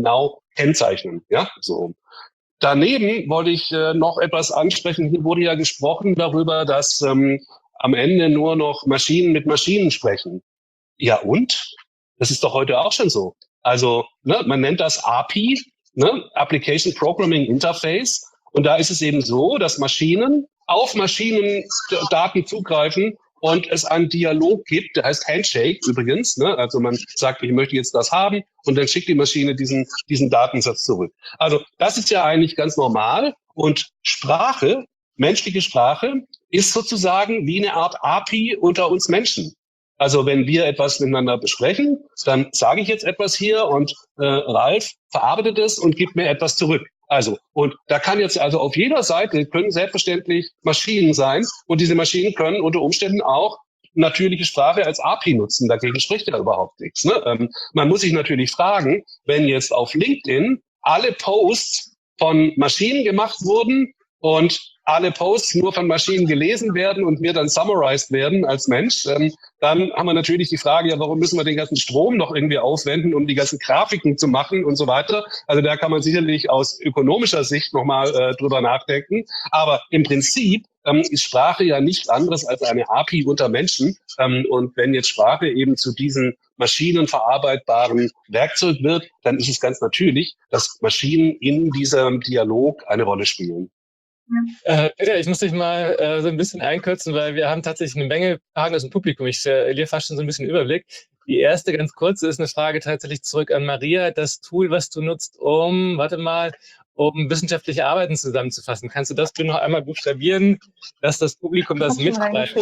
kennzeichnen. Ja, so. Daneben wollte ich äh, noch etwas ansprechen. Hier wurde ja gesprochen darüber, dass ähm, am Ende nur noch Maschinen mit Maschinen sprechen. Ja und? Das ist doch heute auch schon so. Also ne, man nennt das A P I, ne, Application Programming Interface. Und da ist es eben so, dass Maschinen auf Maschinendaten zugreifen und es einen Dialog gibt, der heißt Handshake übrigens. Ne? Also man sagt, ich möchte jetzt das haben und dann schickt die Maschine diesen, diesen Datensatz zurück. Also das ist ja eigentlich ganz normal. Und Sprache, menschliche Sprache, ist sozusagen wie eine Art A P I unter uns Menschen. Also wenn wir etwas miteinander besprechen, dann sage ich jetzt etwas hier und äh, Ralf verarbeitet es und gibt mir etwas zurück. Also, und da kann jetzt also auf jeder Seite können selbstverständlich Maschinen sein und diese Maschinen können unter Umständen auch natürliche Sprache als A P I nutzen. Dagegen spricht ja überhaupt nichts. Ne? Ähm, man muss sich natürlich fragen, wenn jetzt auf LinkedIn alle Posts von Maschinen gemacht wurden und alle Posts nur von Maschinen gelesen werden und mir dann summarized werden als Mensch, ähm, dann haben wir natürlich die Frage, ja, warum müssen wir den ganzen Strom noch irgendwie aufwenden, um die ganzen Grafiken zu machen und so weiter. Also da kann man sicherlich aus ökonomischer Sicht nochmal äh, drüber nachdenken. Aber im Prinzip ähm, ist Sprache ja nichts anderes als eine A P I unter Menschen. Ähm, und wenn jetzt Sprache eben zu diesen maschinenverarbeitbaren Werkzeug wird, dann ist es ganz natürlich, dass Maschinen in diesem Dialog eine Rolle spielen. Äh, Peter, ich muss dich mal äh, so ein bisschen einkürzen, weil wir haben tatsächlich eine Menge Fragen aus dem Publikum. Ich verliere fast schon so ein bisschen Überblick. Die erste, ganz kurze, ist eine Frage tatsächlich zurück an Maria. Das Tool, was du nutzt, um, warte mal, um wissenschaftliche Arbeiten zusammenzufassen. Kannst du das bitte noch einmal buchstabieren, dass das Publikum das mitschreibt?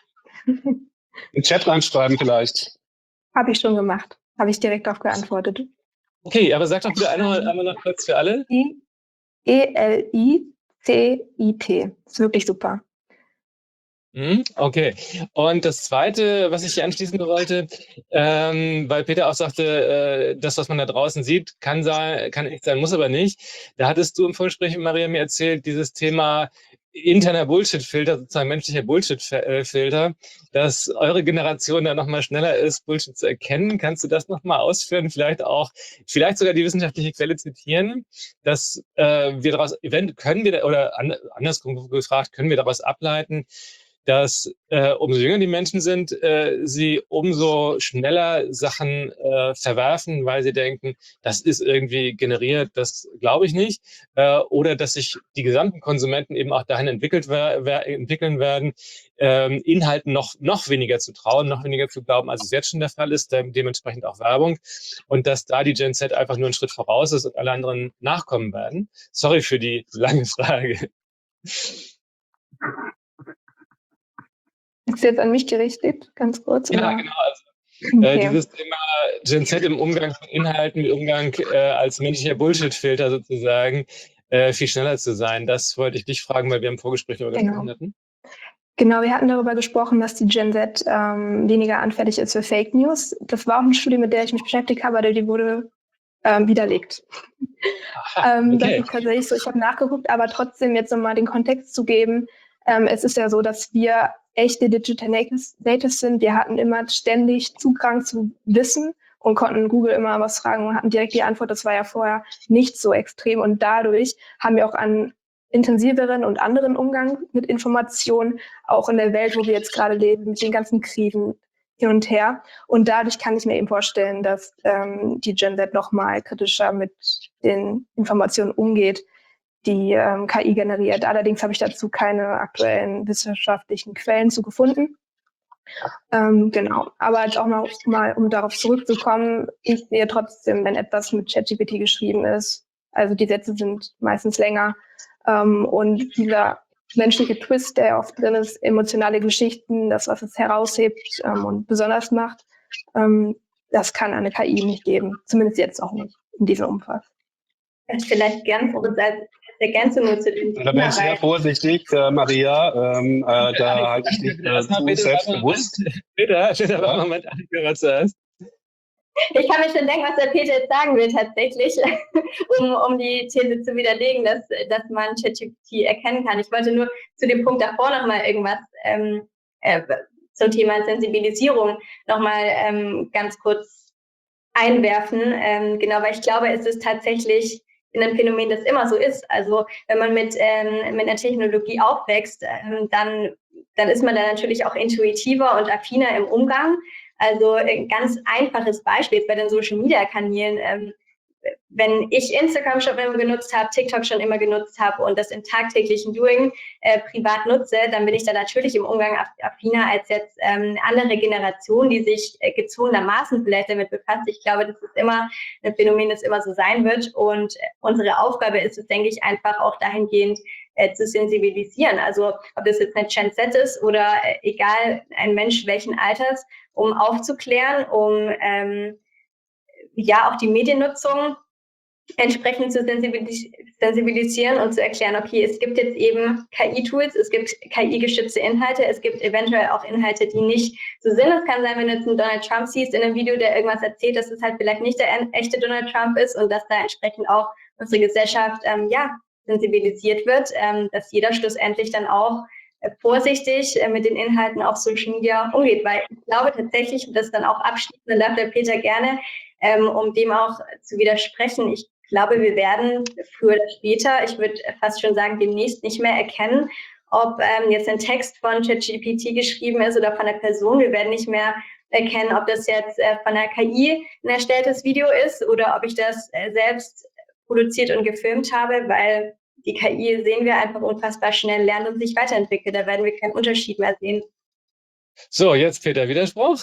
In den Chat reinschreiben vielleicht. Habe ich schon gemacht. Habe ich direkt darauf geantwortet. Okay, aber sag doch bitte einmal, einmal noch kurz für alle. E L I C I T. Ist wirklich super. Okay. Und das Zweite, was ich hier anschließen wollte, ähm, weil Peter auch sagte, äh, das, was man da draußen sieht, kann sein, kann echt sein, muss aber nicht. Da hattest du im Vorgespräch mit Maria mir erzählt, dieses Thema interner Bullshit-Filter, sozusagen menschlicher Bullshit-Filter, dass eure Generation da nochmal schneller ist, Bullshit zu erkennen. Kannst du das nochmal ausführen? Vielleicht auch, vielleicht sogar die wissenschaftliche Quelle zitieren, dass äh, wir daraus, event können wir, oder an, andersrum gefragt, können wir daraus ableiten, dass äh, umso jünger die Menschen sind, äh, sie umso schneller Sachen äh, verwerfen, weil sie denken, das ist irgendwie generiert, das glaube ich nicht. Äh, oder dass sich die gesamten Konsumenten eben auch dahin entwickelt wer wer entwickeln werden, ähm, Inhalten noch, noch weniger zu trauen, noch weniger zu glauben, als es jetzt schon der Fall ist, de dementsprechend auch Werbung. Und dass da die Gen Z einfach nur einen Schritt voraus ist und alle anderen nachkommen werden. Sorry für die lange Frage. Ist jetzt an mich gerichtet, ganz kurz? Ja, oder? genau. Also, Okay. äh, dieses Thema Gen Z im Umgang von Inhalten, im Umgang äh, als menschlicher Bullshit-Filter sozusagen, äh, viel schneller zu sein. Das wollte ich dich fragen, weil wir im Vorgespräch darüber Genau. gesprochen hatten. Genau, wir hatten darüber gesprochen, dass die Gen Z ähm, weniger anfällig ist für Fake News. Das war auch eine Studie, mit der ich mich beschäftigt habe, aber die wurde ähm, widerlegt. Aha, ähm, okay. Das ist tatsächlich so, ich habe nachgeguckt, aber trotzdem jetzt nochmal den Kontext zu geben. Ähm, es ist ja so, dass wir echte Digital Natives sind. Wir hatten immer ständig Zugang zu Wissen und konnten Google immer was fragen und hatten direkt die Antwort. Das war ja vorher nicht so extrem. Und dadurch haben wir auch einen intensiveren und anderen Umgang mit Informationen, auch in der Welt, wo wir jetzt gerade leben, mit den ganzen Krisen hin und her. Und dadurch kann ich mir eben vorstellen, dass ähm, die Gen Z noch mal kritischer mit den Informationen umgeht, die ähm, K I generiert. Allerdings habe ich dazu keine aktuellen wissenschaftlichen Quellen zu gefunden. Ähm, genau. Aber halt auch noch mal, um darauf zurückzukommen, ich sehe trotzdem, wenn etwas mit ChatGPT geschrieben ist, also die Sätze sind meistens länger, ähm, und dieser menschliche Twist, der oft drin ist, emotionale Geschichten, das, was es heraushebt ähm, und besonders macht, ähm, das kann eine K I nicht geben. Zumindest jetzt auch nicht in diesem Umfang. Vielleicht ganz kurz als Ergänzung nur zu dem Da bin ich sehr vorsichtig, äh, Maria. Ähm, äh, da halte ich dich äh, zu selbstbewusst. Peter, Peter, warte mal, Moment, Annika, zuerst. Ich kann mir schon denken, was der Peter jetzt sagen will tatsächlich, um, um die These zu widerlegen, dass, dass man ChatGPT erkennen kann. Ich wollte nur zu dem Punkt davor nochmal irgendwas ähm, äh, zum Thema Sensibilisierung nochmal ähm, ganz kurz einwerfen, ähm, genau, weil ich glaube, es ist tatsächlich ein Phänomen, das immer so ist. Also wenn man mit, ähm, mit einer Technologie aufwächst, ähm, dann, dann ist man da natürlich auch intuitiver und affiner im Umgang. Also ein ganz einfaches Beispiel bei den Social-Media-Kanälen. Ähm, wenn ich Instagram schon immer genutzt habe, TikTok schon immer genutzt habe und das im tagtäglichen Doing äh, privat nutze, dann bin ich da natürlich im Umgang affiner als jetzt ähm, andere Generation, die sich äh, gezwungenermaßen vielleicht damit befasst. Ich glaube, das ist immer ein Phänomen, das immer so sein wird. Und äh, unsere Aufgabe ist es, denke ich, einfach auch dahingehend äh, zu sensibilisieren. Also ob das jetzt eine Gen Z ist oder äh, egal, ein Mensch welchen Alters, um aufzuklären, um ähm, ja auch die Mediennutzung entsprechend zu sensibilis- sensibilisieren und zu erklären, okay, es gibt jetzt eben K I-Tools, es gibt K I-gestützte Inhalte, es gibt eventuell auch Inhalte, die nicht so sind. Es kann sein, wenn du jetzt einen Donald Trump siehst in einem Video, der irgendwas erzählt, dass es halt vielleicht nicht der echte Donald Trump ist und dass da entsprechend auch unsere Gesellschaft ähm, ja sensibilisiert wird, ähm, dass jeder schlussendlich dann auch äh, vorsichtig äh, mit den Inhalten auf Social Media umgeht, weil ich glaube tatsächlich, und das dann auch abschließend, dann darf der Peter gerne, ähm, um dem auch zu widersprechen, ich glaube, wir werden früher oder später, ich würde fast schon sagen, demnächst nicht mehr erkennen, ob ähm, jetzt ein Text von ChatGPT geschrieben ist oder von einer Person. Wir werden nicht mehr erkennen, ob das jetzt äh, von einer K I ein erstelltes Video ist oder ob ich das äh, selbst produziert und gefilmt habe, weil die K I, sehen wir, einfach unfassbar schnell lernt und sich weiterentwickelt. Da werden wir keinen Unterschied mehr sehen. So, jetzt Peter, Widerspruch?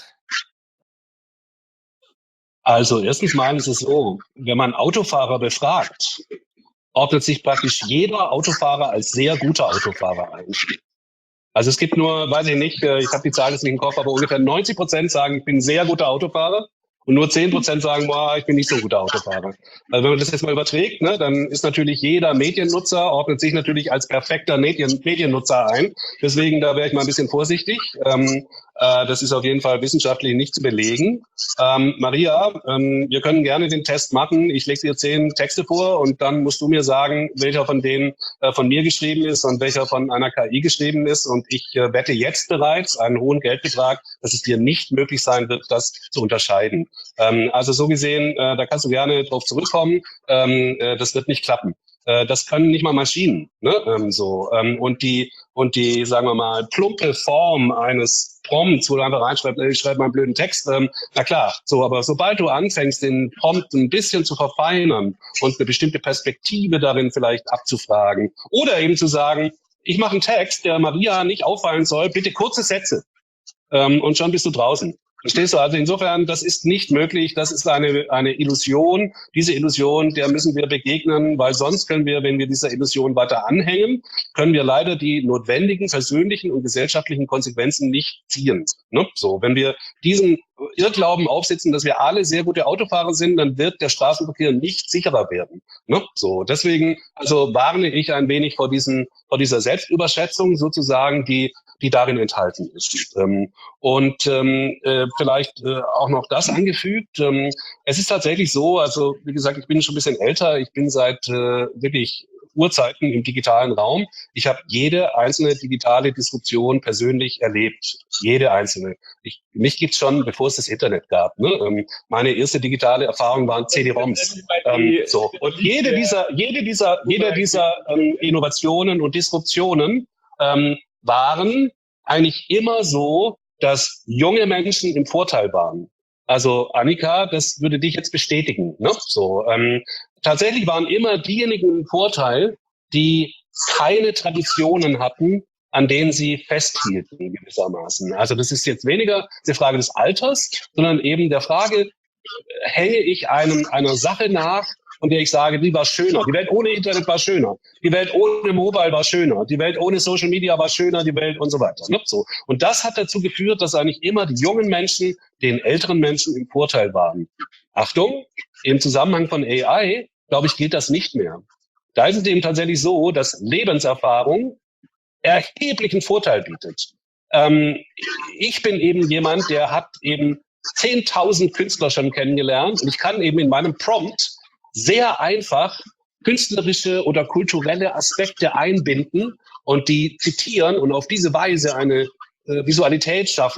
Also erstens mal ist es so, wenn man Autofahrer befragt, ordnet sich praktisch jeder Autofahrer als sehr guter Autofahrer ein. Also es gibt nur, weiß ich nicht, ich habe die Zahl jetzt nicht im Kopf, aber ungefähr neunzig Prozent sagen, ich bin ein sehr guter Autofahrer. Und nur zehn Prozent sagen, boah, ich bin nicht so ein guter Autofahrer. Also wenn man das jetzt mal überträgt, ne, dann ist natürlich jeder Mediennutzer, ordnet sich natürlich als perfekter Medien, Mediennutzer ein. Deswegen, da wäre ich mal ein bisschen vorsichtig. Ähm, äh, das ist auf jeden Fall wissenschaftlich nicht zu belegen. Ähm, Maria, ähm, wir können gerne den Test machen. Ich lege dir zehn Texte vor und dann musst du mir sagen, welcher von denen äh, von mir geschrieben ist und welcher von einer K I geschrieben ist. Und ich äh, wette jetzt bereits einen hohen Geldbetrag, dass es dir nicht möglich sein wird, das zu unterscheiden. Ähm, also so gesehen, äh, da kannst du gerne drauf zurückkommen. Ähm, äh, das wird nicht klappen. Äh, das können nicht mal Maschinen. Ne? Ähm, so ähm, und die und die, sagen wir mal, plumpe Form eines Prompts, wo du einfach reinschreibst, ich schreibe mal einen blöden Text. Ähm, na klar, so, aber sobald du anfängst, den Prompt ein bisschen zu verfeinern und eine bestimmte Perspektive darin vielleicht abzufragen oder eben zu sagen, ich mache einen Text, der Maria nicht auffallen soll, bitte kurze Sätze. Ähm, und schon bist du draußen. Verstehst du? Also insofern, das ist nicht möglich. Das ist eine, eine Illusion. Diese Illusion, der müssen wir begegnen, weil sonst können wir, wenn wir dieser Illusion weiter anhängen, können wir leider die notwendigen persönlichen und gesellschaftlichen Konsequenzen nicht ziehen. Ne? So, wenn wir diesen Irrglauben aufsetzen, dass wir alle sehr gute Autofahrer sind, dann wird der Straßenverkehr nicht sicherer werden. Ne? So, deswegen, also warne ich ein wenig vor diesen, vor dieser Selbstüberschätzung sozusagen, die die darin enthalten ist. Ähm, und ähm, äh, vielleicht äh, auch noch das angefügt. Ähm, es ist tatsächlich so, also wie gesagt, ich bin schon ein bisschen älter, ich bin seit äh, wirklich Urzeiten im digitalen Raum. Ich habe jede einzelne digitale Disruption persönlich erlebt. Jede einzelne. Ich, mich gibt's schon, bevor es das Internet gab. Ne? Ähm, meine erste digitale Erfahrung waren C D-ROMs. Ähm, so. Und jede dieser, jede dieser, jede dieser ähm, Innovationen und Disruptionen ähm, waren eigentlich immer so, dass junge Menschen im Vorteil waren. Also Annika, das würde dich jetzt bestätigen. Ne? So, ähm, tatsächlich waren immer diejenigen im Vorteil, die keine Traditionen hatten, an denen sie festhielten gewissermaßen. Also das ist jetzt weniger die Frage des Alters, sondern eben der Frage, hänge ich einem einer Sache nach, von der ich sage, die war schöner. Die Welt ohne Internet war schöner. Die Welt ohne Mobile war schöner. Die Welt ohne Social Media war schöner, die Welt und so weiter. So. Und das hat dazu geführt, dass eigentlich immer die jungen Menschen den älteren Menschen im Vorteil waren. Achtung, im Zusammenhang von A I, glaube ich, gilt das nicht mehr. Da ist es eben tatsächlich so, dass Lebenserfahrung erheblichen Vorteil bietet. Ähm, ich bin eben jemand, der hat eben zehntausend Künstler schon kennengelernt und ich kann eben in meinem Prompt sehr einfach künstlerische oder kulturelle Aspekte einbinden und die zitieren und auf diese Weise eine äh, Visualität schaffen,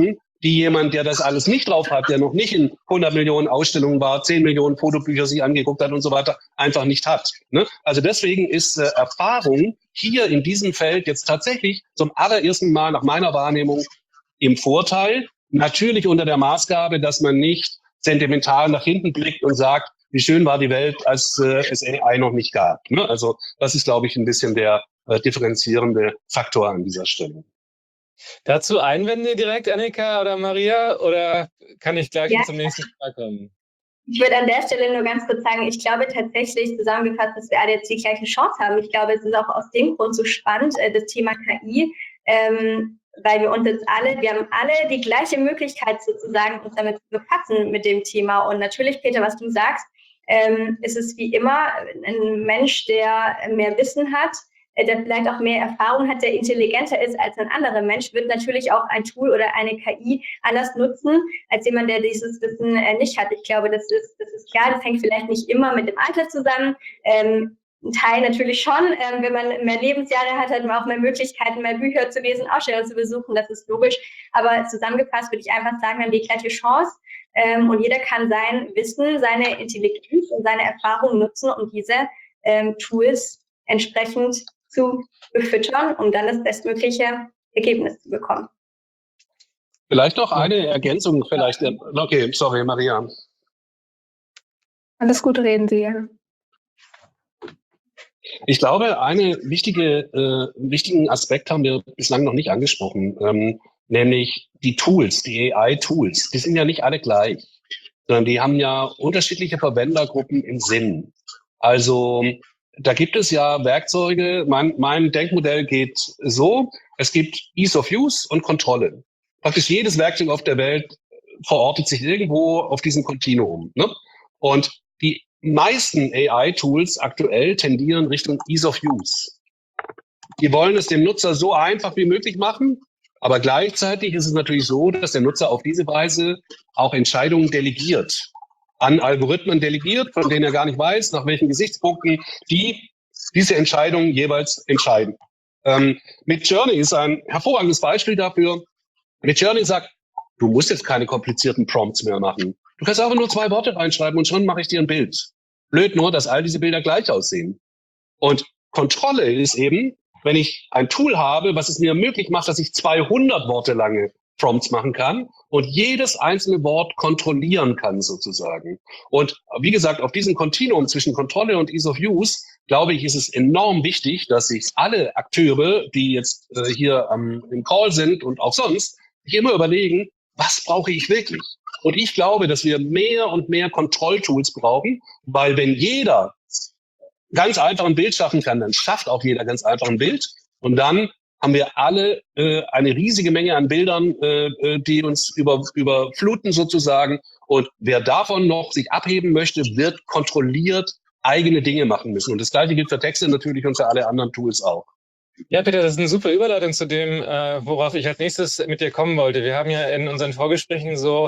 die jemand, der das alles nicht drauf hat, der noch nicht in hundert Millionen Ausstellungen war, zehn Millionen Fotobücher sich angeguckt hat und so weiter, einfach nicht hat. Ne? Also deswegen ist äh, Erfahrung hier in diesem Feld jetzt tatsächlich zum allerersten Mal nach meiner Wahrnehmung im Vorteil. Natürlich unter der Maßgabe, dass man nicht sentimental nach hinten blickt und sagt, wie schön war die Welt, als äh, es A I noch nicht gab. Ne? Also das ist, glaube ich, ein bisschen der äh, differenzierende Faktor an dieser Stelle. Dazu Einwände direkt, Annika oder Maria? Oder kann ich gleich Ja. zum nächsten Fall kommen? Ich würde an der Stelle nur ganz kurz sagen, ich glaube tatsächlich zusammengefasst, dass wir alle jetzt die gleiche Chance haben. Ich glaube, es ist auch aus dem Grund so spannend, äh, das Thema K I, ähm, weil wir uns jetzt alle, wir haben alle die gleiche Möglichkeit sozusagen, uns damit zu befassen mit dem Thema. Und natürlich, Peter, was du sagst, ähm, ist es wie immer ein Mensch, der mehr Wissen hat, der vielleicht auch mehr Erfahrung hat, der intelligenter ist als ein anderer Mensch, wird natürlich auch ein Tool oder eine K I anders nutzen, als jemand, der dieses Wissen äh, nicht hat. Ich glaube, das ist, das ist klar, das hängt vielleicht nicht immer mit dem Alter zusammen. Ähm, ein Teil natürlich schon. Ähm, wenn man mehr Lebensjahre hat, hat man auch mehr Möglichkeiten, mehr Bücher zu lesen, Ausstellungen zu besuchen. Das ist logisch. Aber zusammengefasst würde ich einfach sagen, wir haben die gleiche Chance. Ähm, und jeder kann sein Wissen, seine Intelligenz und seine Erfahrung nutzen, um diese ähm, Tools entsprechend zu befüttern, um dann das bestmögliche Ergebnis zu bekommen. Vielleicht noch eine Ergänzung, vielleicht. Okay, sorry, Maria. Alles gut, reden Sie, ja. Ich glaube, eine wichtige, äh, wichtigen Aspekt haben wir bislang noch nicht angesprochen, ähm, nämlich die Tools, die A I-Tools. Die sind ja nicht alle gleich, sondern die haben ja unterschiedliche Verwendergruppen im Sinn. Also da gibt es ja Werkzeuge. Mein, mein Denkmodell geht so: Es gibt Ease of Use und Kontrolle. Praktisch jedes Werkzeug auf der Welt verortet sich irgendwo auf diesem Kontinuum. Ne? Und die meisten A I-Tools aktuell tendieren Richtung Ease of Use. Die wollen es dem Nutzer so einfach wie möglich machen, aber gleichzeitig ist es natürlich so, dass der Nutzer auf diese Weise auch Entscheidungen delegiert, an Algorithmen delegiert, von denen er gar nicht weiß, nach welchen Gesichtspunkten die diese Entscheidungen jeweils entscheiden. Ähm, Midjourney ist ein hervorragendes Beispiel dafür. Midjourney sagt, du musst jetzt keine komplizierten Prompts mehr machen. Du kannst einfach nur zwei Worte reinschreiben und schon mache ich dir ein Bild. Blöd nur, dass all diese Bilder gleich aussehen. Und Kontrolle ist eben, wenn ich ein Tool habe, was es mir möglich macht, dass ich zweihundert Worte lange Prompts machen kann und jedes einzelne Wort kontrollieren kann sozusagen. Und wie gesagt, auf diesem Kontinuum zwischen Kontrolle und Ease of Use, glaube ich, ist es enorm wichtig, dass sich alle Akteure, die jetzt äh, hier ähm, im Call sind und auch sonst, sich immer überlegen, was brauche ich wirklich? Und ich glaube, dass wir mehr und mehr Kontrolltools brauchen, weil wenn jeder ganz einfach ein Bild schaffen kann, dann schafft auch jeder ganz einfach ein Bild. Und dann haben wir alle äh, eine riesige Menge an Bildern, äh, die uns über, überfluten sozusagen. Und wer davon noch sich abheben möchte, wird kontrolliert eigene Dinge machen müssen. Und das Gleiche gilt für Texte natürlich und für alle anderen Tools auch. Ja, Peter, das ist eine super Überleitung zu dem, äh, worauf ich als nächstes mit dir kommen wollte. Wir haben ja in unseren Vorgesprächen so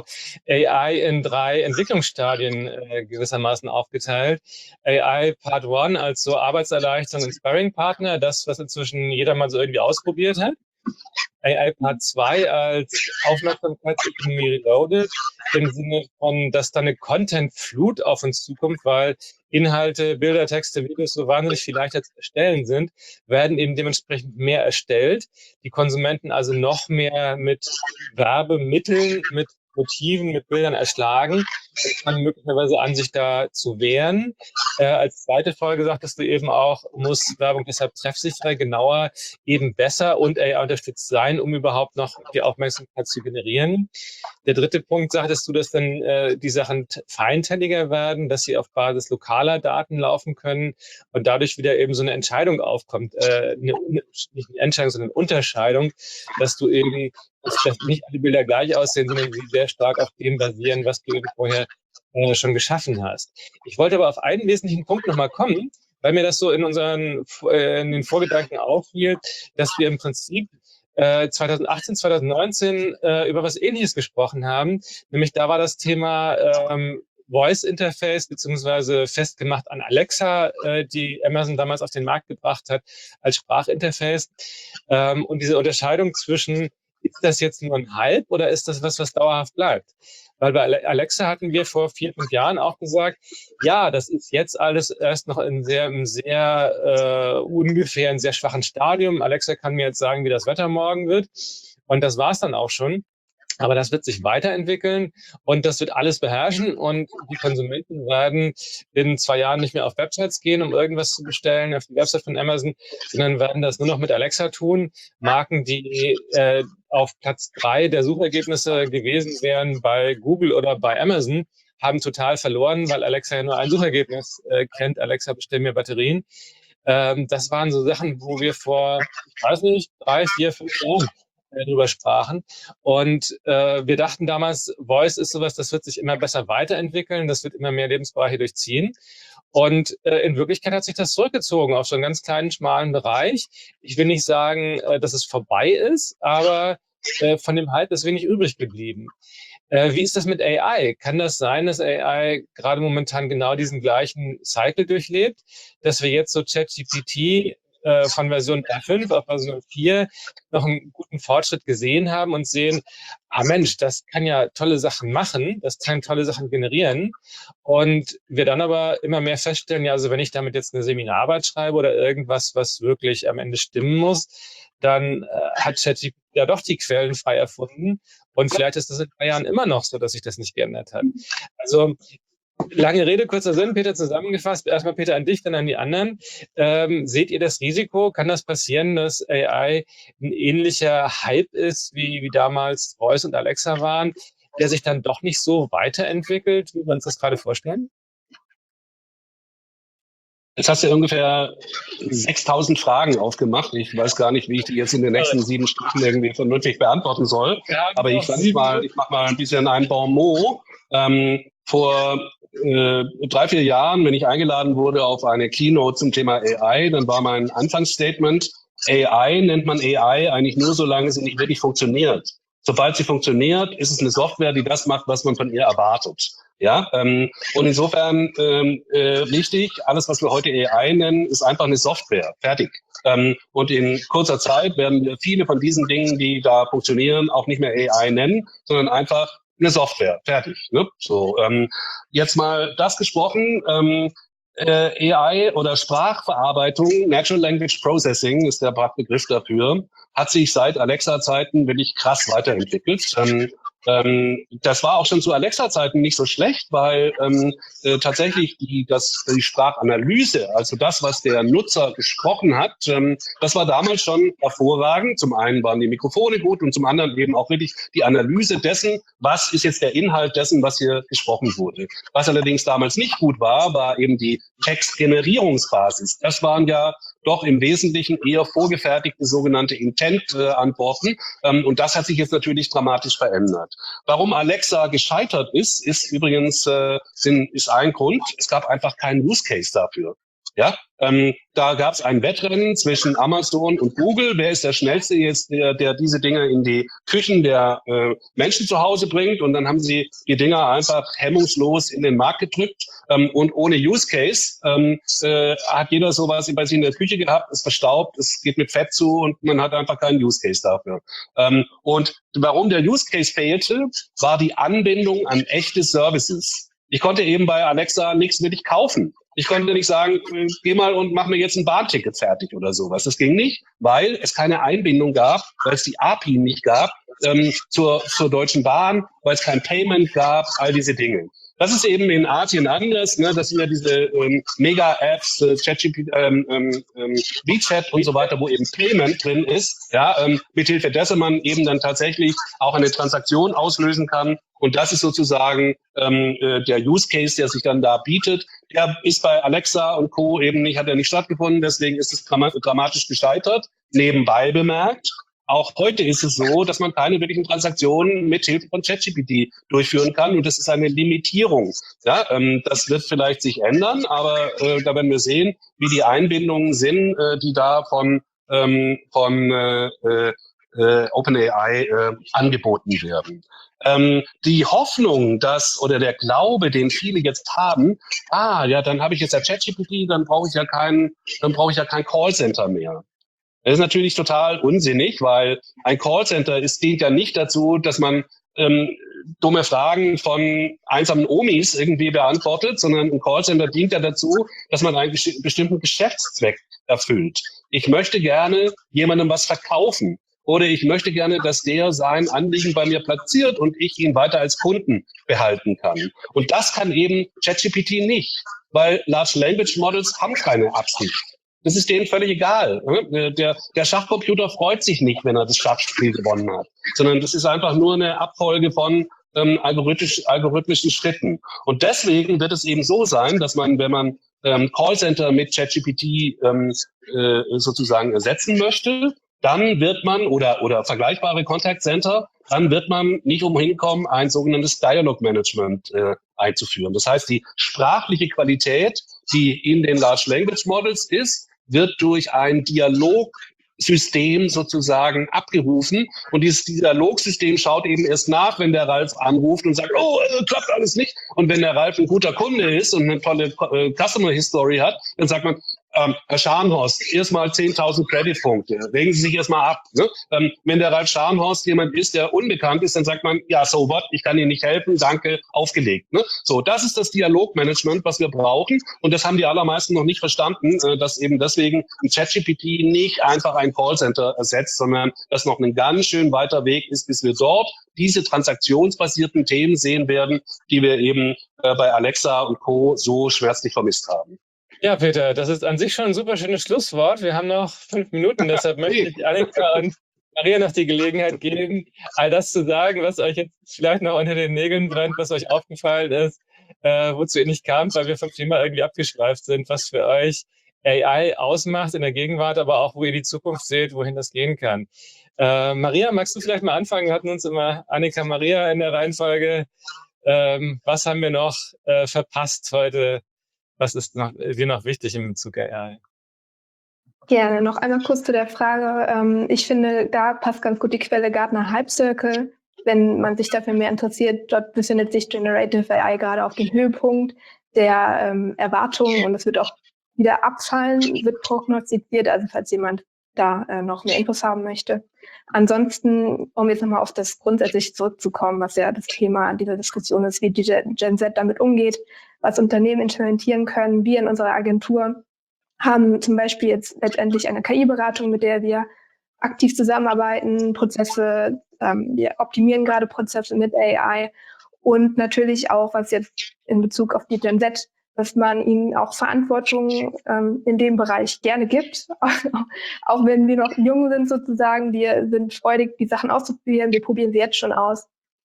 A I in drei Entwicklungsstadien äh, gewissermaßen aufgeteilt. A I Part One als so Arbeitserleichterung und Sparring-Partner, das, was inzwischen jeder mal so irgendwie ausprobiert hat. A I Part zwei als Aufmerksamkeitsökonomie reloaded, im Sinne von, dass da eine Content-Flut auf uns zukommt, weil Inhalte, Bilder, Texte, Videos so wahnsinnig viel leichter zu erstellen sind, werden eben dementsprechend mehr erstellt. Die Konsumenten also noch mehr mit Werbemitteln, mit Motiven, mit Bildern erschlagen und fangen möglicherweise an, sich da zu wehren. Äh, als zweite Folge sagtest du eben auch, muss Werbung deshalb treffsicherer, genauer, eben besser und A I unterstützt sein, um überhaupt noch die Aufmerksamkeit zu generieren. Der dritte Punkt, sagtest du, dass dann äh, die Sachen feinteiliger werden, dass sie auf Basis lokaler Daten laufen können und dadurch wieder eben so eine Entscheidung aufkommt, äh, eine, nicht eine Entscheidung, sondern eine Unterscheidung, dass du eben, dass, dass nicht alle Bilder gleich aussehen, sondern sie sehr stark auf dem basieren, was du eben vorher äh, schon geschaffen hast. Ich wollte aber auf einen wesentlichen Punkt nochmal kommen, weil mir das so in unseren äh, in den Vorgedanken auffiel, dass wir im Prinzip äh, zwanzig achtzehn, zwanzig neunzehn äh, über was Ähnliches gesprochen haben. Nämlich da war das Thema ähm, Voice Interface beziehungsweise festgemacht an Alexa, äh, die Amazon damals auf den Markt gebracht hat als Sprachinterface. Ähm, und diese Unterscheidung zwischen ist das jetzt nur ein Hype oder ist das was, was dauerhaft bleibt? Weil bei Alexa hatten wir vor vier, fünf Jahren auch gesagt, ja, das ist jetzt alles erst noch in sehr, im sehr äh, ungefähr, in sehr schwachen Stadium. Alexa kann mir jetzt sagen, wie das Wetter morgen wird. Und das war's dann auch schon. Aber das wird sich weiterentwickeln und das wird alles beherrschen und die Konsumenten werden in zwei Jahren nicht mehr auf Websites gehen, um irgendwas zu bestellen, auf die Website von Amazon, sondern werden das nur noch mit Alexa tun. Marken, die äh, auf Platz drei der Suchergebnisse gewesen wären bei Google oder bei Amazon, haben total verloren, weil Alexa ja nur ein Suchergebnis äh, kennt. Alexa, bestell mir Batterien. Ähm, das waren so Sachen, wo wir vor, ich weiß nicht, drei, vier, fünf Jahren drüber sprachen. Und äh, wir dachten damals, Voice ist sowas, das wird sich immer besser weiterentwickeln, das wird immer mehr Lebensbereiche durchziehen. Und äh, in Wirklichkeit hat sich das zurückgezogen auf so einen ganz kleinen, schmalen Bereich. Ich will nicht sagen, äh, dass es vorbei ist, aber äh, von dem Hype ist wenig übrig geblieben. Äh, wie ist das mit A I? Kann das sein, dass A I gerade momentan genau diesen gleichen Cycle durchlebt, dass wir jetzt so ChatGPT von Version drei Punkt fünf auf Version vier noch einen guten Fortschritt gesehen haben und sehen, ah Mensch, das kann ja tolle Sachen machen, das kann tolle Sachen generieren. Und wir dann aber immer mehr feststellen, ja, also wenn ich damit jetzt eine Seminararbeit schreibe oder irgendwas, was wirklich am Ende stimmen muss, dann äh, hat ChatGPT ja doch die Quellen frei erfunden. Und vielleicht ist das in drei Jahren immer noch so, dass sich das nicht geändert hat. Also lange Rede, kurzer Sinn, Peter, zusammengefasst. Erstmal Peter an dich, dann an die anderen. Ähm, seht ihr das Risiko? Kann das passieren, dass A I ein ähnlicher Hype ist, wie, wie damals Voice und Alexa waren, der sich dann doch nicht so weiterentwickelt, wie wir uns das gerade vorstellen? Jetzt hast du ungefähr sechstausend Fragen aufgemacht. Ich weiß gar nicht, wie ich die jetzt in den nächsten sieben Stunden irgendwie vernünftig beantworten soll. Ja, aber ich mache mal, ich mach mal ein bisschen ein Bon mot. Ähm, vor äh, drei, vier Jahren, wenn ich eingeladen wurde auf eine Keynote zum Thema A I, dann war mein Anfangsstatement, A I nennt man A I eigentlich nur, solange sie nicht wirklich funktioniert. Sobald sie funktioniert, ist es eine Software, die das macht, was man von ihr erwartet. Ja, ähm, und insofern ähm, äh, richtig, alles, was wir heute A I nennen, ist einfach eine Software. Fertig. Ähm, und in kurzer Zeit werden wir viele von diesen Dingen, die da funktionieren, auch nicht mehr A I nennen, sondern einfach eine Software. Fertig. Ne? So, ähm, jetzt mal das gesprochen. Ähm, äh, A I oder Sprachverarbeitung, Natural Language Processing ist der Begriff dafür, hat sich seit Alexa-Zeiten wirklich krass weiterentwickelt. Ähm, ähm, das war auch schon zu Alexa-Zeiten nicht so schlecht, weil ähm, äh, tatsächlich die, das, die Sprachanalyse, also das, was der Nutzer gesprochen hat, ähm, das war damals schon hervorragend. Zum einen waren die Mikrofone gut und zum anderen eben auch wirklich die Analyse dessen, was ist jetzt der Inhalt dessen, was hier gesprochen wurde. Was allerdings damals nicht gut war, war eben die Textgenerierungsbasis. Das waren ja doch im Wesentlichen eher vorgefertigte sogenannte Intent-Antworten. Ähm, und das hat sich jetzt natürlich dramatisch verändert. Warum Alexa gescheitert ist, ist übrigens äh, sind, ist ein Grund. Es gab einfach keinen Use Case dafür. Ja, ähm, da gab es ein Wettrennen zwischen Amazon und Google. Wer ist der Schnellste jetzt, der, der diese Dinge in die Küchen der äh, Menschen zu Hause bringt? Und dann haben sie die Dinger einfach hemmungslos in den Markt gedrückt. Ähm, und ohne Use Case ähm, äh, hat jeder sowas bei sich in der Küche gehabt, ist verstaubt, es geht mit Fett zu und man hat einfach keinen Use Case dafür. Ähm, und warum der Use Case fehlte, war die Anbindung an echte Services. Ich konnte eben bei Alexa nichts wirklich kaufen. Ich konnte nicht sagen, geh mal und mach mir jetzt ein Bahnticket fertig oder sowas. Das ging nicht, weil es keine Einbindung gab, weil es die A P I nicht gab ähm, zur, zur Deutschen Bahn, weil es kein Payment gab, all diese Dinge. Das ist eben in Asien anders, ne? Das sind ja diese ähm, Mega-Apps, äh, ChatGPT, ähm, ähm, WeChat und so weiter, wo eben Payment drin ist, ja, ähm, mithilfe dessen man eben dann tatsächlich auch eine Transaktion auslösen kann. Und das ist sozusagen ähm, äh, der Use Case, der sich dann da bietet. Der ist bei Alexa und Co. eben nicht, hat er nicht stattgefunden, deswegen ist es dramatisch gescheitert. Nebenbei bemerkt, auch heute ist es so, dass man keine wirklichen Transaktionen mit Hilfe von ChatGPT durchführen kann. Und das ist eine Limitierung. Ja, ähm, das wird vielleicht sich ändern, aber äh, da werden wir sehen, wie die Einbindungen sind, äh, die da von, ähm, von äh, äh, OpenAI äh, angeboten werden. Ähm, die Hoffnung, dass oder der Glaube, den viele jetzt haben, ah, ja, dann habe ich jetzt ja ChatGPT, dann brauche ich ja kein, dann brauche ich ja kein Callcenter mehr. Das ist natürlich total unsinnig, weil ein Callcenter ist, dient ja nicht dazu, dass man ähm, dumme Fragen von einsamen Omis irgendwie beantwortet, sondern ein Callcenter dient ja dazu, dass man einen gesch- bestimmten Geschäftszweck erfüllt. Ich möchte gerne jemandem was verkaufen oder ich möchte gerne, dass der sein Anliegen bei mir platziert und ich ihn weiter als Kunden behalten kann. Und das kann eben ChatGPT nicht, weil Large Language Models haben keine Absicht. Das ist denen völlig egal. Der, der Schachcomputer freut sich nicht, wenn er das Schachspiel gewonnen hat, sondern das ist einfach nur eine Abfolge von ähm, algorithmisch, algorithmischen Schritten. Und deswegen wird es eben so sein, dass man, wenn man ähm, Callcenter mit ChatGPT ähm, äh, sozusagen ersetzen möchte, dann wird man, oder, oder vergleichbare Contact Center, dann wird man nicht umhin kommen, ein sogenanntes Dialog Management äh, einzuführen. Das heißt, die sprachliche Qualität, die in den Large Language Models ist, wird durch ein Dialogsystem sozusagen abgerufen. Und dieses Dialogsystem schaut eben erst nach, wenn der Ralf anruft und sagt, oh, äh, klappt alles nicht. Und wenn der Ralf ein guter Kunde ist und eine tolle äh, Customer History hat, dann sagt man, Ähm, Herr Scharnhorst, erstmal zehntausend Creditpunkte. Regen Sie sich erstmal ab. Ne? Ähm, wenn der Ralf Scharnhorst jemand ist, der unbekannt ist, dann sagt man, ja, so what, ich kann Ihnen nicht helfen, danke, aufgelegt. Ne? So, das ist das Dialogmanagement, was wir brauchen. Und das haben die allermeisten noch nicht verstanden, äh, dass eben deswegen ein ChatGPT nicht einfach ein Callcenter ersetzt, sondern dass noch ein ganz schön weiter Weg ist, bis wir dort diese transaktionsbasierten Themen sehen werden, die wir eben äh, bei Alexa und Co. so schmerzlich vermisst haben. Ja, Peter, das ist an sich schon ein super schönes Schlusswort. Wir haben noch fünf Minuten, deshalb möchte ich Annika und Maria noch die Gelegenheit geben, all das zu sagen, was euch jetzt vielleicht noch unter den Nägeln brennt, was euch aufgefallen ist, äh, wozu ihr nicht kamt, weil wir vom Thema irgendwie abgeschweift sind, was für euch A I ausmacht in der Gegenwart, aber auch, wo ihr die Zukunft seht, wohin das gehen kann. Äh, Maria, magst du vielleicht mal anfangen? Wir hatten uns immer Annika, Maria in der Reihenfolge. Ähm, was haben wir noch äh, verpasst heute? Was ist noch, dir noch wichtig in Bezug auf A I? Gerne. Noch einmal kurz zu der Frage. Ähm, ich finde, da passt ganz gut die Quelle Gartner Hype Circle. Wenn man sich dafür mehr interessiert, dort befindet sich Generative A I gerade auf dem Höhepunkt der ähm, Erwartungen und es wird auch wieder abfallen, wird prognostiziert. Also falls jemand da äh, noch mehr Infos haben möchte. Ansonsten, um jetzt nochmal auf das grundsätzlich zurückzukommen, was ja das Thema dieser Diskussion ist, wie die Gen Z damit umgeht, was Unternehmen implementieren können. Wir in unserer Agentur haben zum Beispiel jetzt letztendlich eine K I-Beratung, mit der wir aktiv zusammenarbeiten, Prozesse, ähm, wir optimieren gerade Prozesse mit A I und natürlich auch, was jetzt in Bezug auf die Gen Z, dass man ihnen auch Verantwortung ähm, in dem Bereich gerne gibt, auch wenn wir noch jung sind sozusagen. Wir sind freudig, die Sachen auszuprobieren, wir probieren sie jetzt schon aus.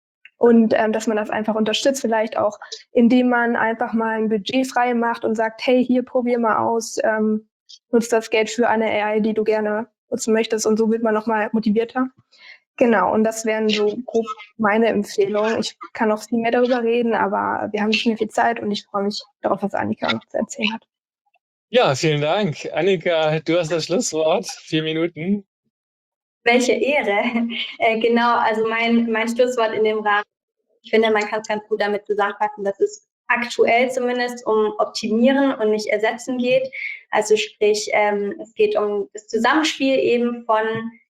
Und ähm, dass man das einfach unterstützt, vielleicht auch, indem man einfach mal ein Budget frei macht und sagt, hey, hier, probier mal aus, ähm, nutzt das Geld für eine A I, die du gerne nutzen möchtest. Und so wird man nochmal motivierter. Genau, und das wären so grob meine Empfehlungen. Ich kann noch viel mehr darüber reden, aber wir haben nicht mehr viel Zeit und ich freue mich darauf, was Annika noch zu erzählen hat. Ja, vielen Dank. Annika, du hast das Schlusswort. Vier Minuten. Welche Ehre. Äh, genau, also mein, mein Schlusswort in dem Rahmen, ich finde, man kann es ganz gut damit zusammenfassen, dass es aktuell zumindest um Optimieren und nicht Ersetzen geht. Also sprich, ähm, es geht um das Zusammenspiel eben von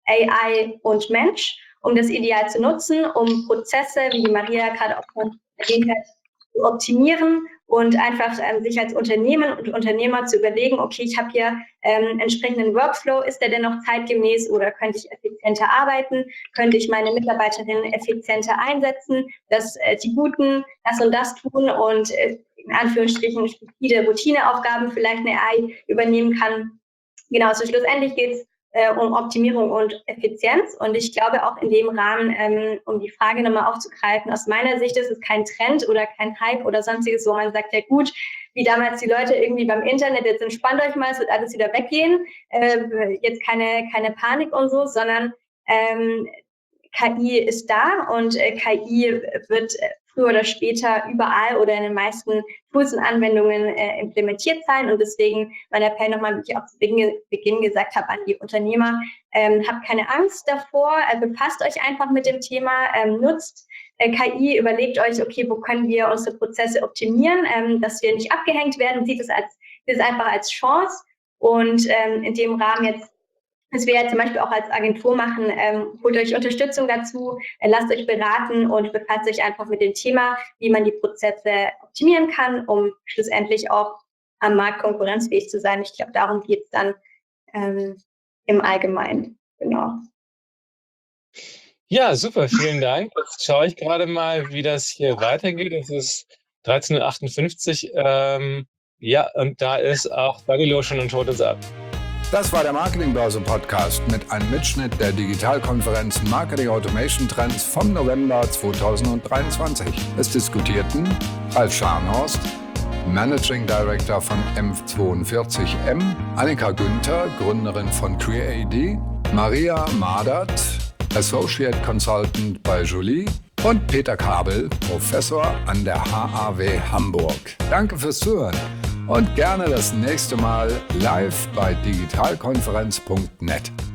A I und Mensch, um das ideal zu nutzen, um Prozesse, wie die Maria gerade auch schon erwähnt hat, zu optimieren und einfach ähm, sich als Unternehmen und Unternehmer zu überlegen, okay, ich habe hier ähm, entsprechenden Workflow, ist der denn noch zeitgemäß oder könnte ich effizienter arbeiten, könnte ich meine Mitarbeiterinnen effizienter einsetzen, dass äh, die Guten das und das tun und äh, in Anführungsstrichen stupide Routineaufgaben vielleicht eine A I übernehmen kann. Genau, so schlussendlich geht es äh, um Optimierung und Effizienz und ich glaube auch in dem Rahmen, ähm, um die Frage nochmal aufzugreifen, aus meiner Sicht ist es kein Trend oder kein Hype oder sonstiges, wo man sagt, ja gut, wie damals die Leute irgendwie beim Internet, jetzt entspannt euch mal, es wird alles wieder weggehen, äh, jetzt keine, keine Panik und so, sondern ähm, K I ist da und äh, K I wird äh, früher oder später überall oder in den meisten Tools und Anwendungen äh, implementiert sein. Und deswegen mein Appell nochmal, wie ich auch zu Beginn, Beginn gesagt habe, an die Unternehmer, ähm, habt keine Angst davor, äh, befasst euch einfach mit dem Thema, ähm, nutzt äh, K I, überlegt euch, okay, wo können wir unsere Prozesse optimieren, ähm, dass wir nicht abgehängt werden, sieht es als, sieht es einfach als Chance und ähm, in dem Rahmen jetzt was wir ja zum Beispiel auch als Agentur machen, ähm, holt euch Unterstützung dazu, äh, lasst euch beraten und befasst euch einfach mit dem Thema, wie man die Prozesse optimieren kann, um schlussendlich auch am Markt konkurrenzfähig zu sein. Ich glaube, darum geht es dann ähm, im Allgemeinen. Genau. Ja, super, vielen Dank. Jetzt schaue ich gerade mal, wie das hier weitergeht. Es ist dreizehn Uhr achtundfünfzig. Ähm, ja, und da ist auch Danilo schon und holt uns ab. Das war der Marketingbörse Podcast mit einem Mitschnitt der Digitalkonferenz Marketing Automation Trends vom November zweitausenddreiundzwanzig. Es diskutierten Ralf Scharnhorst, Managing Director von M zweiundvierzig M, Annika Günther, Gründerin von CreaD, Maria Madert, Associate Consultant bei Jolie und Peter Kabel, Professor an der H A W Hamburg. Danke fürs Zuhören und gerne das nächste Mal live bei digitalkonferenz punkt net.